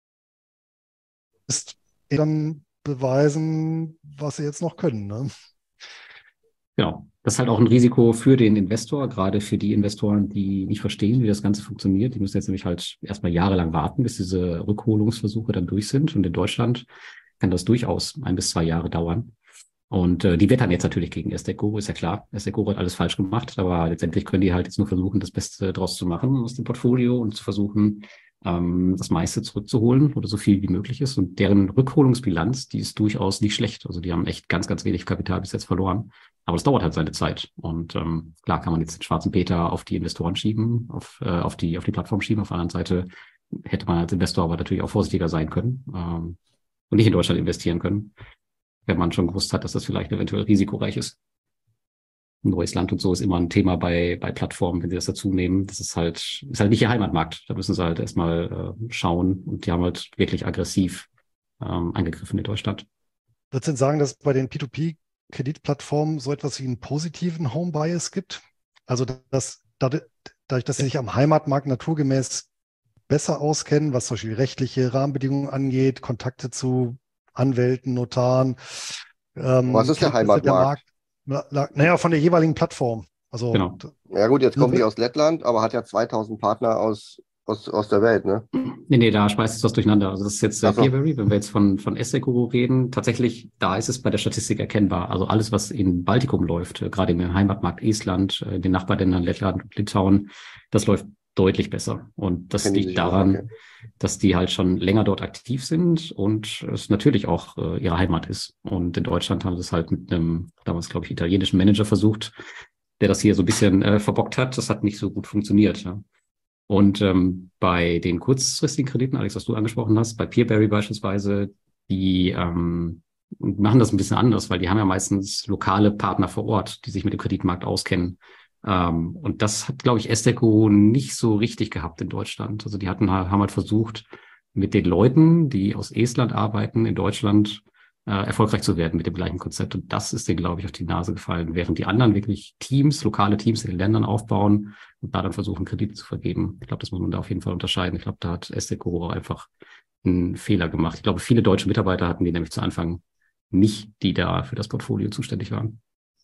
dann beweisen, was sie jetzt noch können. Ne? Genau. Das ist halt auch ein Risiko für den Investor, gerade für die Investoren, die nicht verstehen, wie das Ganze funktioniert. Die müssen jetzt nämlich halt erstmal jahrelang warten, bis diese Rückholungsversuche dann durch sind. Und in Deutschland kann das durchaus 1 bis 2 Jahre dauern. Und die wettern jetzt natürlich gegen Estate Guru, ist ja klar. Estate Guru hat alles falsch gemacht, aber letztendlich können die halt jetzt nur versuchen, das Beste draus zu machen aus dem Portfolio und zu versuchen, das meiste zurückzuholen oder so viel wie möglich ist. Und deren Rückholungsbilanz, die ist durchaus nicht schlecht. Also die haben echt ganz, ganz wenig Kapital bis jetzt verloren. Aber das dauert halt seine Zeit. Und klar kann man jetzt den schwarzen Peter auf die Investoren schieben, auf die Plattform schieben. Auf der anderen Seite hätte man als Investor aber natürlich auch vorsichtiger sein können und nicht in Deutschland investieren können. wenn man schon gewusst hat, dass das vielleicht eventuell risikoreich ist. Ein neues Land und so ist immer ein Thema bei Plattformen, wenn sie das dazu nehmen. Das ist halt nicht ihr Heimatmarkt. Da müssen sie halt erstmal schauen. Und die haben halt wirklich aggressiv angegriffen in Deutschland. Würdest du denn sagen, dass es bei den P2P-Kreditplattformen so etwas wie einen positiven Home-Bias gibt? Also dadurch, dass sie sich am Heimatmarkt naturgemäß besser auskennen, was zum Beispiel rechtliche Rahmenbedingungen angeht, Kontakte zu Anwälten, Notaren. Was ist der Heimatmarkt? Naja, von der jeweiligen Plattform. Also, genau. Ja gut, jetzt komme ich aus Lettland, aber hat ja 2000 Partner aus der Welt, ne? Nee, da schmeißt es was durcheinander. Also das ist jetzt Peerberry, wenn wir jetzt von Esseco reden. Tatsächlich, da ist es bei der Statistik erkennbar. Also alles, was in Baltikum läuft, gerade im Heimatmarkt Estland, in den Nachbarländern Lettland und Litauen, das läuft deutlich besser. Und das liegt daran, dass die halt schon länger dort aktiv sind und es natürlich auch ihre Heimat ist. Und in Deutschland haben sie es halt mit einem, damals glaube ich, italienischen Manager versucht, der das hier so ein bisschen verbockt hat. Das hat nicht so gut funktioniert. Ja. Und bei den kurzfristigen Krediten, Alex, was du angesprochen hast, bei Peerberry beispielsweise, die machen das ein bisschen anders, weil die haben ja meistens lokale Partner vor Ort, die sich mit dem Kreditmarkt auskennen. Und das hat, glaube ich, Esteco nicht so richtig gehabt in Deutschland. Also die haben halt versucht, mit den Leuten, die aus Estland arbeiten, in Deutschland erfolgreich zu werden mit dem gleichen Konzept. Und das ist denen, glaube ich, auf die Nase gefallen, während die anderen wirklich lokale Teams in den Ländern aufbauen und da dann versuchen, Kredite zu vergeben. Ich glaube, das muss man da auf jeden Fall unterscheiden. Ich glaube, da hat Esteco einfach einen Fehler gemacht. Ich glaube, viele deutsche Mitarbeiter hatten die nämlich zu Anfang nicht, die da für das Portfolio zuständig waren.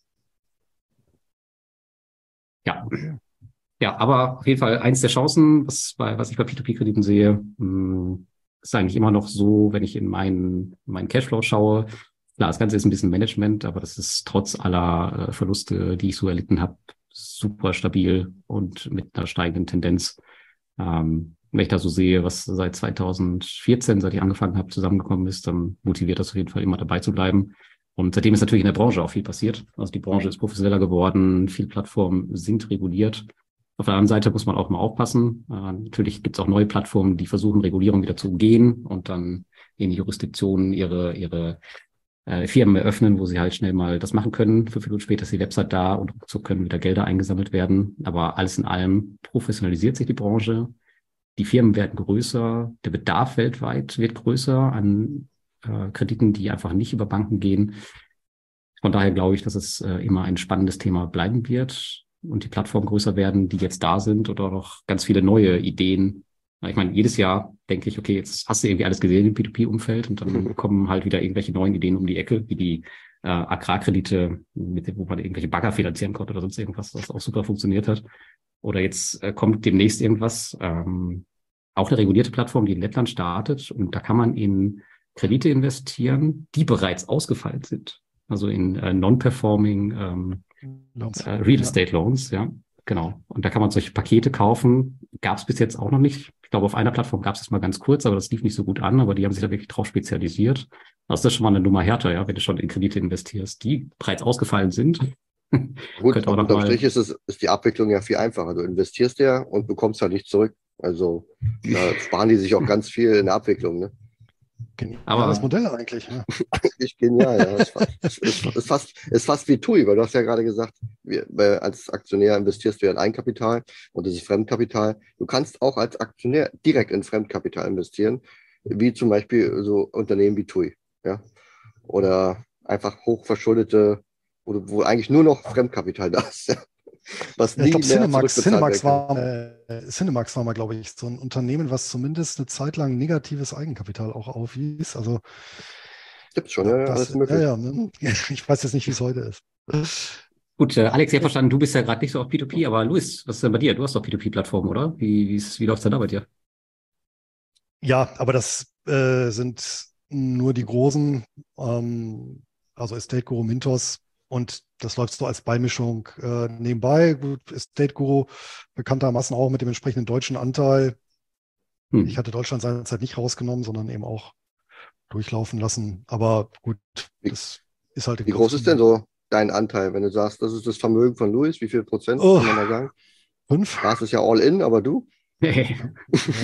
Ja. Ja, aber auf jeden Fall eins der Chancen, was ich bei P2P-Krediten sehe, ist eigentlich immer noch so, wenn ich in meinen Cashflow schaue. Klar, das Ganze ist ein bisschen Management, aber das ist trotz aller Verluste, die ich so erlitten habe, super stabil und mit einer steigenden Tendenz. Wenn ich da so sehe, was seit 2014, seit ich angefangen habe, zusammengekommen ist, dann motiviert das auf jeden Fall immer dabei zu bleiben. Und seitdem ist natürlich in der Branche auch viel passiert. Also die Branche ist professioneller geworden, viele Plattformen sind reguliert. Auf der anderen Seite muss man auch mal aufpassen. Natürlich gibt es auch neue Plattformen, die versuchen, Regulierung wieder zu umgehen und dann in Jurisdiktionen ihre Firmen eröffnen, wo sie halt schnell mal das machen können. 5 Minuten später ist die Website da und so können wieder Gelder eingesammelt werden. Aber alles in allem professionalisiert sich die Branche. Die Firmen werden größer. Der Bedarf weltweit wird größer an Krediten, die einfach nicht über Banken gehen. Von daher glaube ich, dass es immer ein spannendes Thema bleiben wird und die Plattformen größer werden, die jetzt da sind oder auch noch ganz viele neue Ideen. Ich meine, jedes Jahr denke ich, okay, jetzt hast du irgendwie alles gesehen im P2P-Umfeld und dann kommen halt wieder irgendwelche neuen Ideen um die Ecke, wie die Agrarkredite, wo man irgendwelche Bagger finanzieren konnte oder sonst irgendwas, was auch super funktioniert hat. Oder jetzt kommt demnächst irgendwas, auch eine regulierte Plattform, die in Lettland startet und da kann man in Kredite investieren, die bereits ausgefallen sind. Also in non-performing Real Estate Loans, ja, genau. Und da kann man solche Pakete kaufen. Gab es bis jetzt auch noch nicht. Ich glaube, auf einer Plattform gab es das mal ganz kurz, aber das lief nicht so gut an. Aber die haben sich da wirklich drauf spezialisiert. Also das ist schon mal eine Nummer härter, ja, wenn du schon in Kredite investierst, die bereits ausgefallen sind. Gut, aber unterm Strich ist die Abwicklung ja viel einfacher. Du investierst ja und bekommst halt nicht zurück. Also da sparen die sich auch ganz viel in der Abwicklung, ne? Geniales Modell eigentlich. Ja. Eigentlich genial, ja. Ist fast wie TUI, weil du hast ja gerade gesagt, als Aktionär investierst du ja in Eigenkapital und das ist Fremdkapital. Du kannst auch als Aktionär direkt in Fremdkapital investieren, wie zum Beispiel so Unternehmen wie TUI, ja. Oder einfach hochverschuldete, wo eigentlich nur noch Fremdkapital da ist, ja. Was nie mehr Cinemax war mal, glaube ich, so ein Unternehmen, was zumindest eine Zeit lang negatives Eigenkapital auch aufwies. Also gibt's schon, ja, alles möglich. Ja, ich weiß jetzt nicht, wie es heute ist. Gut, Alex, ich habe verstanden, du bist ja gerade nicht so auf P2P, aber Luis, was ist denn bei dir? Du hast doch P2P-Plattformen, oder? Wie läuft's denn da bei dir? Ja, aber das sind nur die großen, also Estate Guru, Mintos. Und das läuft so als Beimischung nebenbei. Gut, Estate Guru bekanntermaßen auch mit dem entsprechenden deutschen Anteil. Ich hatte Deutschland seinerzeit nicht rausgenommen, sondern eben auch durchlaufen lassen. Aber gut, das ist halt... Wie groß ist denn so dein Anteil, wenn du sagst, das ist das Vermögen von Luis? Wie viel Prozent kann man da sagen? 5. Das ist ja all in, aber du?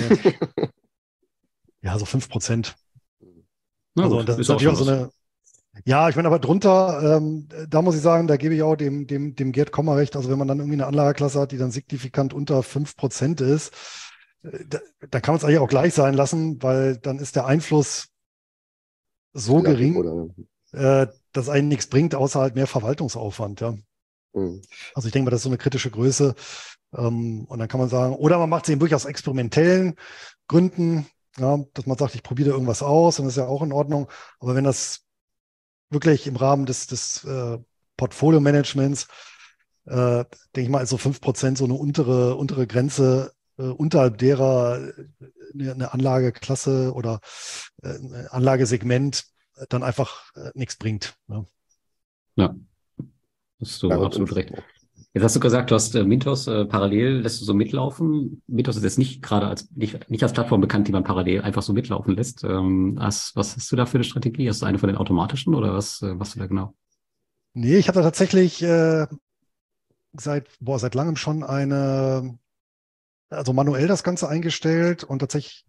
Ja, so 5%. Na Also gut, das ist natürlich auch so eine... Ja, ich meine, aber drunter, da muss ich sagen, da gebe ich auch dem Gerd Kommer recht. Also wenn man dann irgendwie eine Anlageklasse hat, die dann signifikant unter 5% ist, da kann man es eigentlich auch gleich sein lassen, weil dann ist der Einfluss so Relativ, gering, oder? dass einen nichts bringt, außer halt mehr Verwaltungsaufwand. Ja. Hm. Also ich denke mal, das ist so eine kritische Größe. Und dann kann man sagen, oder man macht es eben wirklich aus experimentellen Gründen, ja, dass man sagt, ich probiere irgendwas aus, und das ist ja auch in Ordnung. Aber wenn das wirklich im Rahmen des Portfolio-Managements, denke ich mal, also 5% so eine untere Grenze, unterhalb derer eine Anlageklasse oder ein Anlagesegment dann einfach nichts bringt. Ne? Ja, hast Ja, du absolut recht. Jetzt hast du gesagt, du hast Mintos parallel, lässt du so mitlaufen. Mintos ist jetzt nicht gerade nicht als Plattform bekannt, die man parallel einfach so mitlaufen lässt. Was hast du da für eine Strategie? Hast du eine von den automatischen oder was machst du da genau? Nee, ich habe da tatsächlich seit langem schon also manuell das Ganze eingestellt und tatsächlich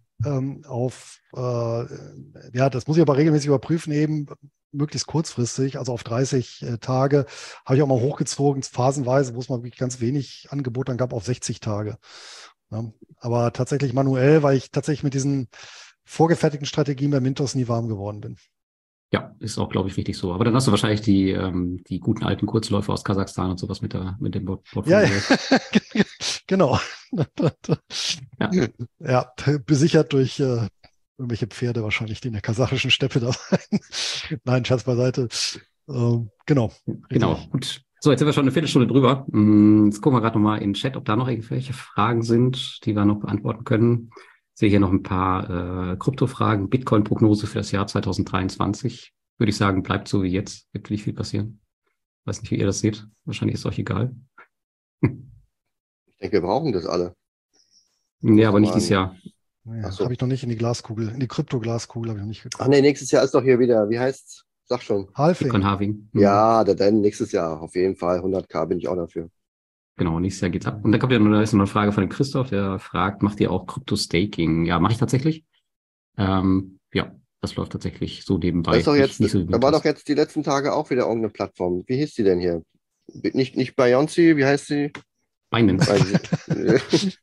ja, das muss ich aber regelmäßig überprüfen, eben möglichst kurzfristig, also auf 30 Tage, habe ich auch mal hochgezogen, phasenweise, wo es mal wirklich ganz wenig Angebot dann gab, auf 60 Tage. Ja, aber tatsächlich manuell, weil ich tatsächlich mit diesen vorgefertigten Strategien bei Mintos nie warm geworden bin. Ja, ist auch, glaube ich, richtig so. Aber dann hast du wahrscheinlich die guten alten Kurzläufe aus Kasachstan und sowas mit dem Ja, Portfolio. genau. Ja, Ja, besichert durch irgendwelche Pferde wahrscheinlich, die in der kasachischen Steppe da waren. Nein, Scherz beiseite. Genau, genau. richtig. Gut. So, jetzt sind wir schon eine Viertelstunde drüber. Jetzt gucken wir gerade nochmal in den Chat, ob da noch irgendwelche Fragen sind, die wir noch beantworten können. Ich sehe hier noch ein paar Kryptofragen. Bitcoin-Prognose für das Jahr 2023. Würde ich sagen, bleibt so wie jetzt. Wird nicht viel passieren. Weiß nicht, wie ihr das seht. Wahrscheinlich ist es euch egal. Ich denke, wir brauchen das alle. Nee, aber Müsste nicht dieses man. Jahr. Ja, Ach so. habe ich noch nicht in die Glaskugel, in die Kryptoglaskugel habe ich noch nicht Ach geguckt. nee, nächstes Jahr ist doch hier wieder, wie heißt's? Sag schon. Bitcoin Halving. Halving. Ja, dann nächstes Jahr auf jeden Fall. 100K bin ich auch dafür. Genau, nächstes Jahr geht's ab. Und dann kommt ja noch, da ist noch eine Frage von dem Christoph, der fragt, macht ihr auch Krypto-Staking? Ja, mache ich tatsächlich. Ja, das läuft tatsächlich so Das ist nebenbei. doch Nicht, jetzt, nicht so wie da war doch Mythos. jetzt die letzten Tage auch wieder irgendeine Plattform. Wie hieß die denn hier? Nicht Beyoncé, wie heißt sie? Binance. Weiß ich.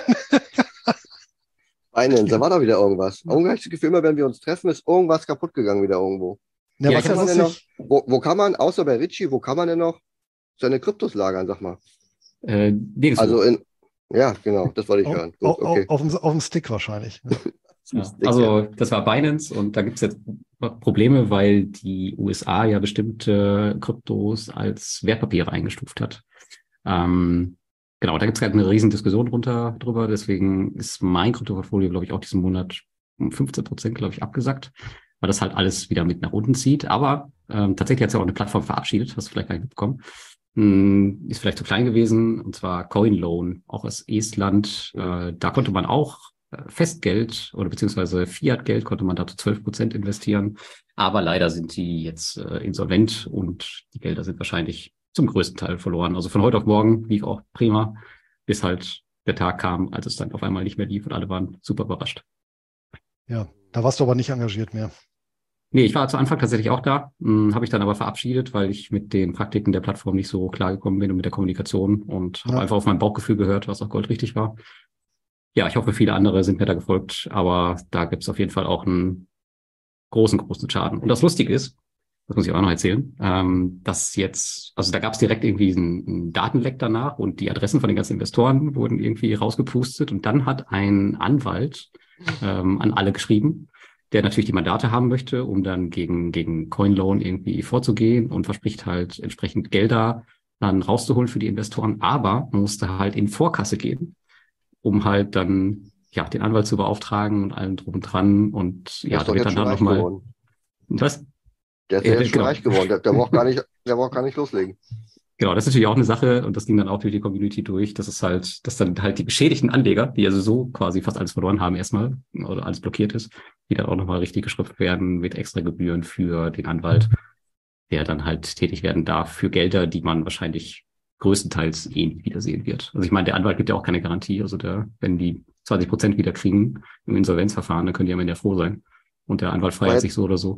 Binance, da war doch wieder irgendwas. Irgendwie habe ich das Gefühl, immer wenn wir uns treffen, ist irgendwas kaputt gegangen wieder irgendwo. Ja, Ja, Wo was ich ja kann habe man denn noch, lustig, wo kann man, außer bei Richie, wo kann man denn noch seine Kryptos lagern, sag mal? Also nirgendwo. ja, genau, das wollte ich hören. Gut, okay. auf dem Stick wahrscheinlich. Ja. Ja, Stick, ja. also das war Binance und da gibt es jetzt Probleme, weil die USA ja bestimmte Kryptos als Wertpapiere eingestuft hat. Genau, da gibt es gerade eine riesen Diskussion drüber. Deswegen ist mein Kryptoportfolio, glaube ich, auch diesen Monat um 15%, glaube ich, abgesackt, weil das halt alles wieder mit nach unten zieht. Aber tatsächlich hat es ja auch eine Plattform verabschiedet, hast du vielleicht gar nicht mitbekommen. Ist vielleicht zu klein gewesen, und zwar CoinLoan, auch aus Estland. Da konnte man auch Festgeld oder beziehungsweise Fiat-Geld konnte man da zu 12% investieren. Aber leider sind die jetzt insolvent und die Gelder sind wahrscheinlich zum größten Teil verloren. Also von heute auf morgen lief auch prima, bis halt der Tag kam, als es dann auf einmal nicht mehr lief und alle waren super überrascht. Ja, da warst du aber nicht engagiert mehr. Nee, ich war zu Anfang tatsächlich auch da, habe ich dann aber verabschiedet, weil ich mit den Praktiken der Plattform nicht so klar gekommen bin und mit der Kommunikation und habe Ja, einfach auf mein Bauchgefühl gehört, was auch goldrichtig war. Ja, ich hoffe, viele andere sind mir da gefolgt, aber da gibt es auf jeden Fall auch einen großen Schaden. Und das Lustige ist, das muss ich auch noch erzählen, dass jetzt, also da gab es direkt irgendwie einen Datenleck danach und die Adressen von den ganzen Investoren wurden irgendwie rausgepustet und dann hat ein Anwalt an alle geschrieben, der natürlich die Mandate haben möchte, um dann gegen CoinLoan irgendwie vorzugehen und verspricht halt entsprechend Gelder dann rauszuholen für die Investoren, aber man musste halt in Vorkasse gehen, um halt dann ja den Anwalt zu beauftragen und allem drum und dran und Der ja, ist da doch wird jetzt dann schon da reich nochmal geworden. was? Der ist ja jetzt schon Genau. reich geworden. Der braucht gar nicht loslegen. Genau, das ist natürlich auch eine Sache und das ging dann auch durch die Community durch, dass dann halt die beschädigten Anleger, die also so quasi fast alles verloren haben erstmal oder alles blockiert ist, die dann auch nochmal richtig geschriffen werden mit extra Gebühren für den Anwalt, der dann halt tätig werden darf für Gelder, die man wahrscheinlich größtenteils eh nicht wiedersehen wird. Also ich meine, der Anwalt gibt ja auch keine Garantie. Also wenn die 20% wieder kriegen im Insolvenzverfahren, dann können die am Ende ja froh sein. Und der Anwalt Aber feiert sich jetzt, so oder so.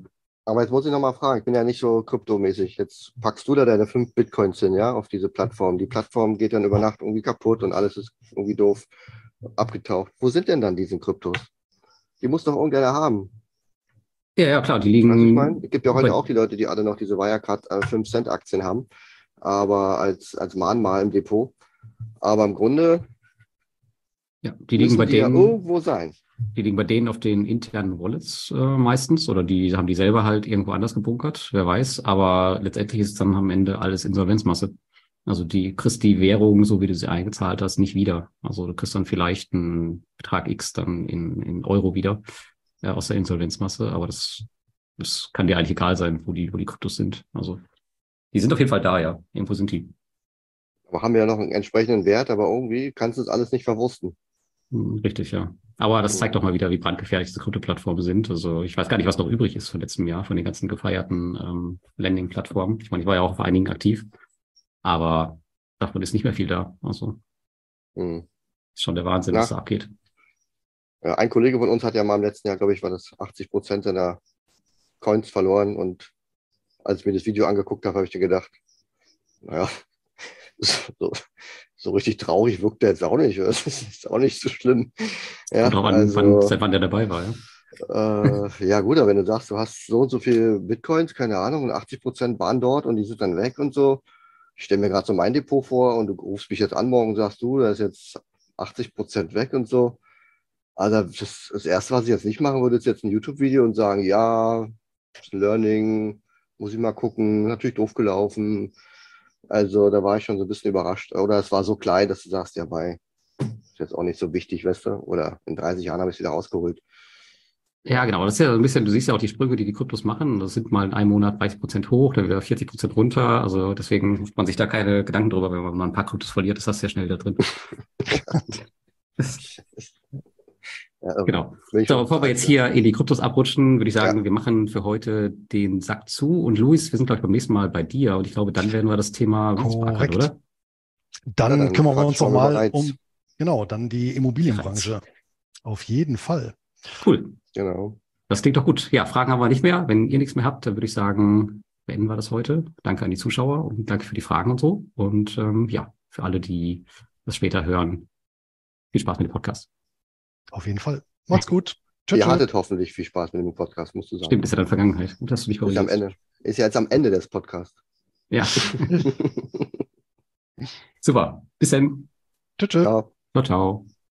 Aber jetzt muss ich nochmal fragen, ich bin ja nicht so kryptomäßig. Jetzt packst du da deine 5 Bitcoins hin, ja, auf diese Plattform. Die Plattform geht dann über Nacht irgendwie kaputt und alles ist irgendwie doof abgetaucht. Wo sind denn dann diese Kryptos? Die muss doch irgendeiner haben. Ja, ja, klar, die Weißt du, ich meine, liegen es gibt ja heute bei, auch die Leute, die alle noch diese Wirecard 5-Cent-Aktien haben, aber als Mahnmal im Depot. Aber im Grunde ja, die liegen müssen bei die ja denen, irgendwo sein. die liegen bei denen auf den internen Wallets meistens oder die haben die selber halt irgendwo anders gebunkert, wer weiß. Aber letztendlich ist dann am Ende alles Insolvenzmasse. Also die kriegst die Währung, so wie du sie eingezahlt hast, nicht wieder. Also du kriegst dann vielleicht einen Betrag X dann in Euro wieder aus der Insolvenzmasse, aber das kann dir eigentlich egal sein, wo die Kryptos sind. Also die sind auf jeden Fall da, ja. Irgendwo sind die. Aber haben ja noch einen entsprechenden Wert, aber irgendwie kannst du es alles nicht verwursten. Richtig, ja. Aber das zeigt Hm. doch mal wieder, wie brandgefährlich diese Krypto-Plattformen sind. Also ich weiß gar nicht, was noch übrig ist von letztem Jahr, von den ganzen gefeierten Landing-Plattformen. Ich meine, ich war ja auch auf einigen aktiv, aber davon ist nicht mehr viel da. Also Hm. ist schon der Wahnsinn, was Na, da abgeht. ein Kollege von uns hat ja mal im letzten Jahr, glaube ich, war das 80% seiner Coins verloren. Und als ich mir das Video angeguckt habe, habe ich dir gedacht, naja, so, so richtig traurig wirkt der jetzt auch nicht. Das ist auch nicht so schlimm. Kommt Ja, drauf an, also, seit wann der dabei war, ja. ja gut, aber wenn du sagst, du hast so und so viel Bitcoins, keine Ahnung, und 80% waren dort und die sind dann weg und so. Ich stelle mir gerade so mein Depot vor und du rufst mich jetzt an morgen und sagst, du, da ist jetzt 80% weg und so. Also das Erste, was ich jetzt nicht machen würde, ist jetzt ein YouTube-Video und sagen, ja, Learning, muss ich mal gucken, natürlich doof gelaufen. Also da war ich schon so ein bisschen überrascht. Oder es war so klein, dass du sagst, ja, ist jetzt auch nicht so wichtig, weißt du? Oder in 30 Jahren habe ich es wieder rausgeholt. Ja, genau. Das ist ja so ein bisschen, du siehst ja auch die Sprünge, die die Kryptos machen. Das sind mal in einem Monat 30% hoch, dann wieder 40% runter. Also deswegen macht man sich da keine Gedanken drüber. Wenn man mal ein paar Kryptos verliert, ist das sehr schnell wieder drin. Ja, irre. Genau. Bin ich So, schon bevor zu wir alt jetzt für. hier in die Kryptos abrutschen, würde ich Ja, sagen, wir machen für heute den Sack zu. Und Luis, wir sind, glaube ich, beim nächsten Mal bei dir. Und ich glaube, dann werden wir das Thema beackern, Korrekt. oder? ja, Dann dann kümmern wir uns quatschen noch wir über mal Reiz. um, genau, dann die Bereits. Immobilienbranche. Auf jeden Fall. Cool. Genau. Das klingt doch gut. Ja, Fragen haben wir nicht mehr. Wenn ihr nichts mehr habt, dann würde ich sagen, beenden wir das heute. Danke an die Zuschauer und danke für die Fragen und so. Und ja, für alle, die das später hören, viel Spaß mit dem Podcast. Auf jeden Fall. Macht's gut. Ihr Tschüss. hattet hoffentlich viel Spaß mit dem Podcast, musst du sagen. Stimmt, ist ja dann Vergangenheit. Gut, dass du mich Ist am korrigierst. Ende. Ist ja jetzt am Ende des Podcasts. Ja, super. Bis dann. Tschüss. Ciao. Ciao, ciao.